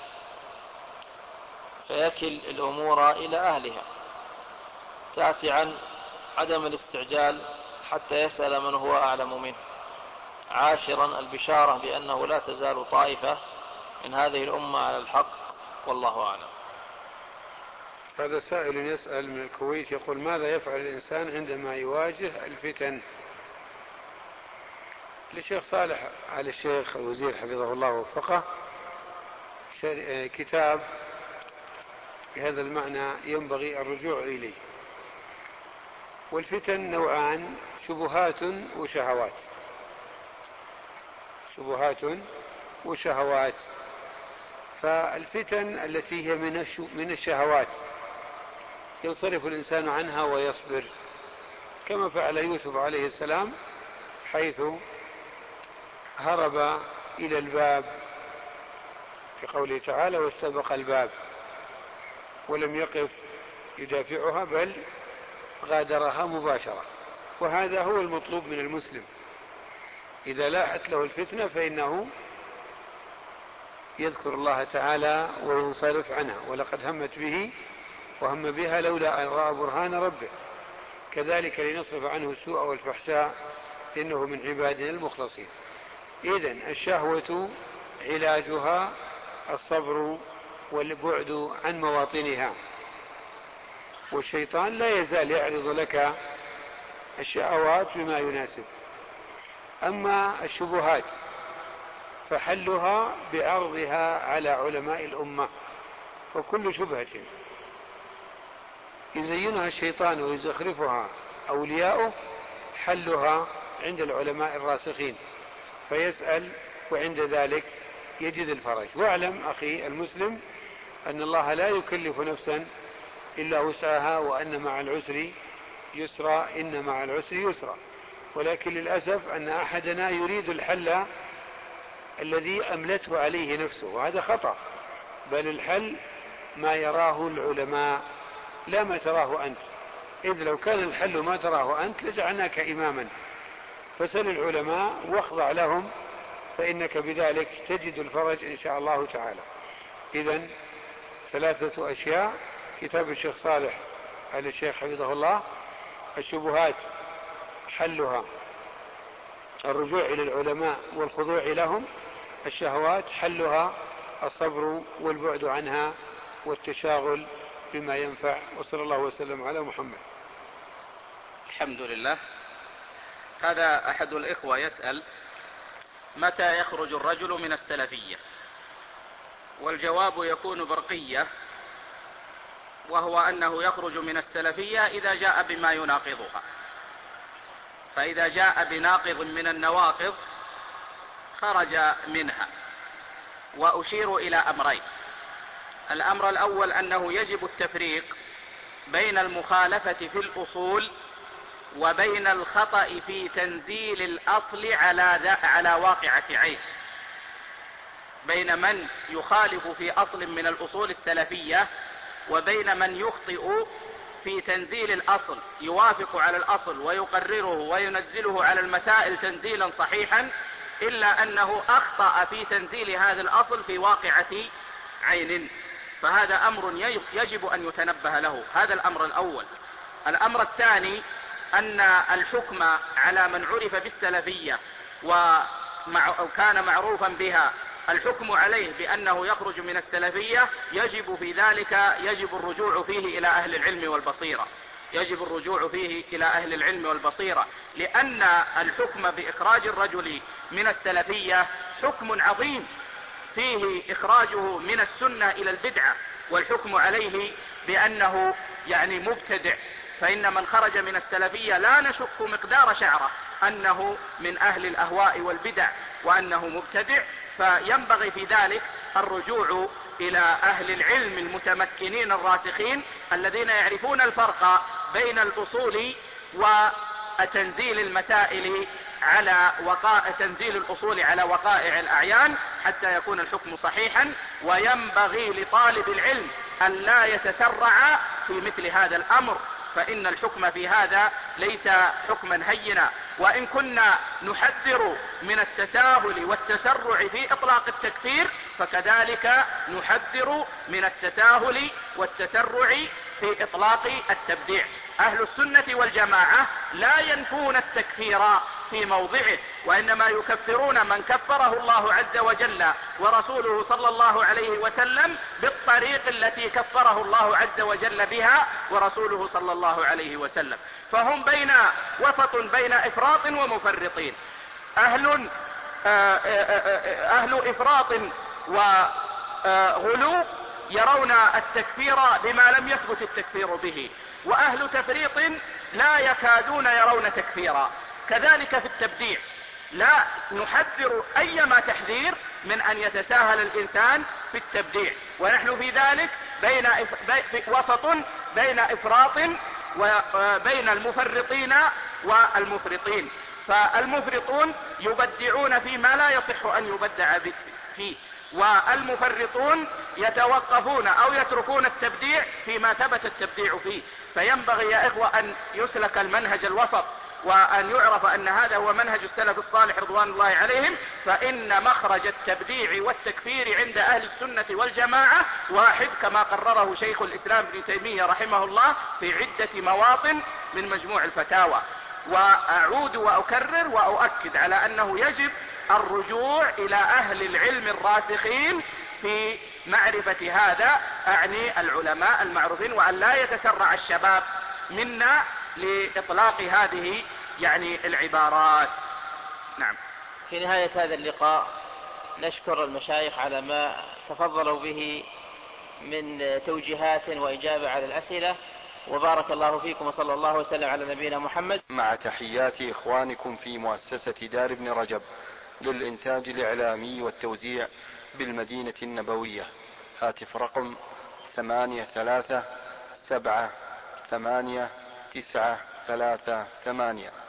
فيكل الأمور إلى أهلها. تاسعا عدم الاستعجال حتى يسأل من هو أعلم منه. عاشرا البشارة بأنه لا تزال طائفة من هذه الأمة على الحق، والله أعلم. هذا سائل يسأل من الكويت يقول: ماذا يفعل الإنسان عندما يواجه الفتن؟ للشيخ صالح آل الشيخ الوزير حفظه الله ووفقه كتاب بهذا المعنى ينبغي الرجوع إليه. والفتن نوعان: شبهات وشهوات. شبهات وشهوات. فالفتن التي هي من الشهوات ينصرف الإنسان عنها ويصبر، كما فعل يوسف عليه السلام حيث هرب إلى الباب في قوله تعالى: واستبق الباب، ولم يقف يدافعها بل غادرها مباشرة. وهذا هو المطلوب من المسلم، إذا لاحت له الفتنة فإنه يذكر الله تعالى وينصرف عنها. ولقد همت به وهم بها لولا أن رأى برهان ربه، كذلك لنصرف عنه السوء والفحشاء إنه من عبادنا المخلصين. إذن الشهوة علاجها الصبر والبعد عن مواطنها، والشيطان لا يزال يعرض لك الشهوات بما يناسب. أما الشبهات فحلها بعرضها على علماء الأمة، فكل شبهة يزينها الشيطان ويزخرفها أولياؤه حلها عند العلماء الراسخين، فيسأل وعند ذلك يجد الفرج. واعلم أخي المسلم أن الله لا يكلف نفسا إلا وسعها، وأن مع العسر يسرا، إن مع العسر يسرا. ولكن للأسف أن أحدنا يريد الحل الذي أملته عليه نفسه، وهذا خطأ. بل الحل ما يراه العلماء لا ما تراه أنت، إذ لو كان الحل ما تراه أنت لجعلناك إماما. فسل العلماء واخضع لهم، فإنك بذلك تجد الفرج إن شاء الله تعالى. إذن 3 أشياء: كتاب الشيخ صالح آل الشيخ حفظه الله، الشبهات حلها الرجوع إلى العلماء والخضوع لهم، الشهوات حلها الصبر والبعد عنها والتشاغل بما ينفع. وصلى الله وسلم على محمد. الحمد لله. هذا أحد الإخوة يسأل: متى يخرج الرجل من السلفية؟ والجواب يكون برقية، وهو أنه يخرج من السلفية إذا جاء بما يناقضها. فإذا جاء بناقض من النواقض خرج منها. وأشير إلى أمرين: الأمر الأول أنه يجب التفريق بين المخالفة في الأصول وبين الخطأ في تنزيل الأصل على واقعة عين، بين من يخالف في أصل من الأصول السلفية وبين من يخطئ في تنزيل الأصل، يوافق على الأصل ويقرره وينزله على المسائل تنزيلا صحيحا، إلا أنه أخطأ في تنزيل هذا الأصل في واقعة عين. فهذا أمر يجب أن يتنبه له. هذا الأمر الأول. الأمر الثاني أن الحكم على من عرف بالسلفية وكان معروفا بها، الحكم عليه بأنه يخرج من السلفية يجب في ذلك يجب الرجوع فيه إلى أهل العلم والبصيرة، يجب الرجوع فيه إلى أهل العلم والبصيرة، لأن الحكم بإخراج الرجل من السلفية حكم عظيم فيه إخراجه من السنة إلى البدعة، والحكم عليه بأنه مبتدع. فإن من خرج من السلفية لا نشك مقدار شعره أنه من أهل الأهواء والبدع وأنه مبتدع، فينبغي في ذلك الرجوع إلى أهل العلم المتمكنين الراسخين الذين يعرفون الفرق بين الأصول وتنزيل المسائل تنزيل الأصول على وقائع الأعيان حتى يكون الحكم صحيحا. وينبغي لطالب العلم أن لا يتسرع في مثل هذا الأمر، فإن الحكم في هذا ليس حكما هينا. وإن كنا نحذر من التساهل والتسرع في إطلاق التكفير، فكذلك نحذر من التساهل والتسرع في إطلاق التبديع. أهل السنة والجماعة لا ينفون التكفير في موضعه، وإنما يكفرون من كفره الله عز وجل ورسوله صلى الله عليه وسلم بالطريق التي كفره الله عز وجل بها ورسوله صلى الله عليه وسلم. فهم وسط بين إفراط ومفرطين، أهل إفراط وغلو يرون التكفير بما لم يثبت التكفير به، وأهل تفريط لا يكادون يرون تكفيرا. كذلك في التبديع لا نحذر أيما تحذير من أن يتساهل الإنسان في التبديع، ونحن في ذلك وسط بين إفراط وبين المفرطين والمفرطين. فالمفرطون يبدعون فيما لا يصح أن يبدع فيه، والمفرطون يتوقفون أو يتركون التبديع فيما ثبت التبديع فيه. فينبغي يا إخوة أن يسلك المنهج الوسط، وأن يعرف أن هذا هو منهج السلف الصالح رضوان الله عليهم. فإن مخرج التبديع والتكفير عند أهل السنة والجماعة واحد، كما قرره شيخ الإسلام ابن تيمية رحمه الله في عدة مواطن من مجموع الفتاوى. وأعود وأكرر وأؤكد على أنه يجب الرجوع إلى أهل العلم الراسخين في معرفة هذا، أعني العلماء المعروفين، وأن لا يتسرع الشباب منا لإطلاق هذه العبارات. نعم. في نهاية هذا اللقاء نشكر المشايخ على ما تفضلوا به من توجيهات وإجابة على الأسئلة، وبارك الله فيكم وصلى الله وسلم على نبينا محمد. مع تحيات إخوانكم في مؤسسة دار ابن رجب للإنتاج الإعلامي والتوزيع بالمدينة النبوية. هاتف رقم 83 7 8 9 3 8.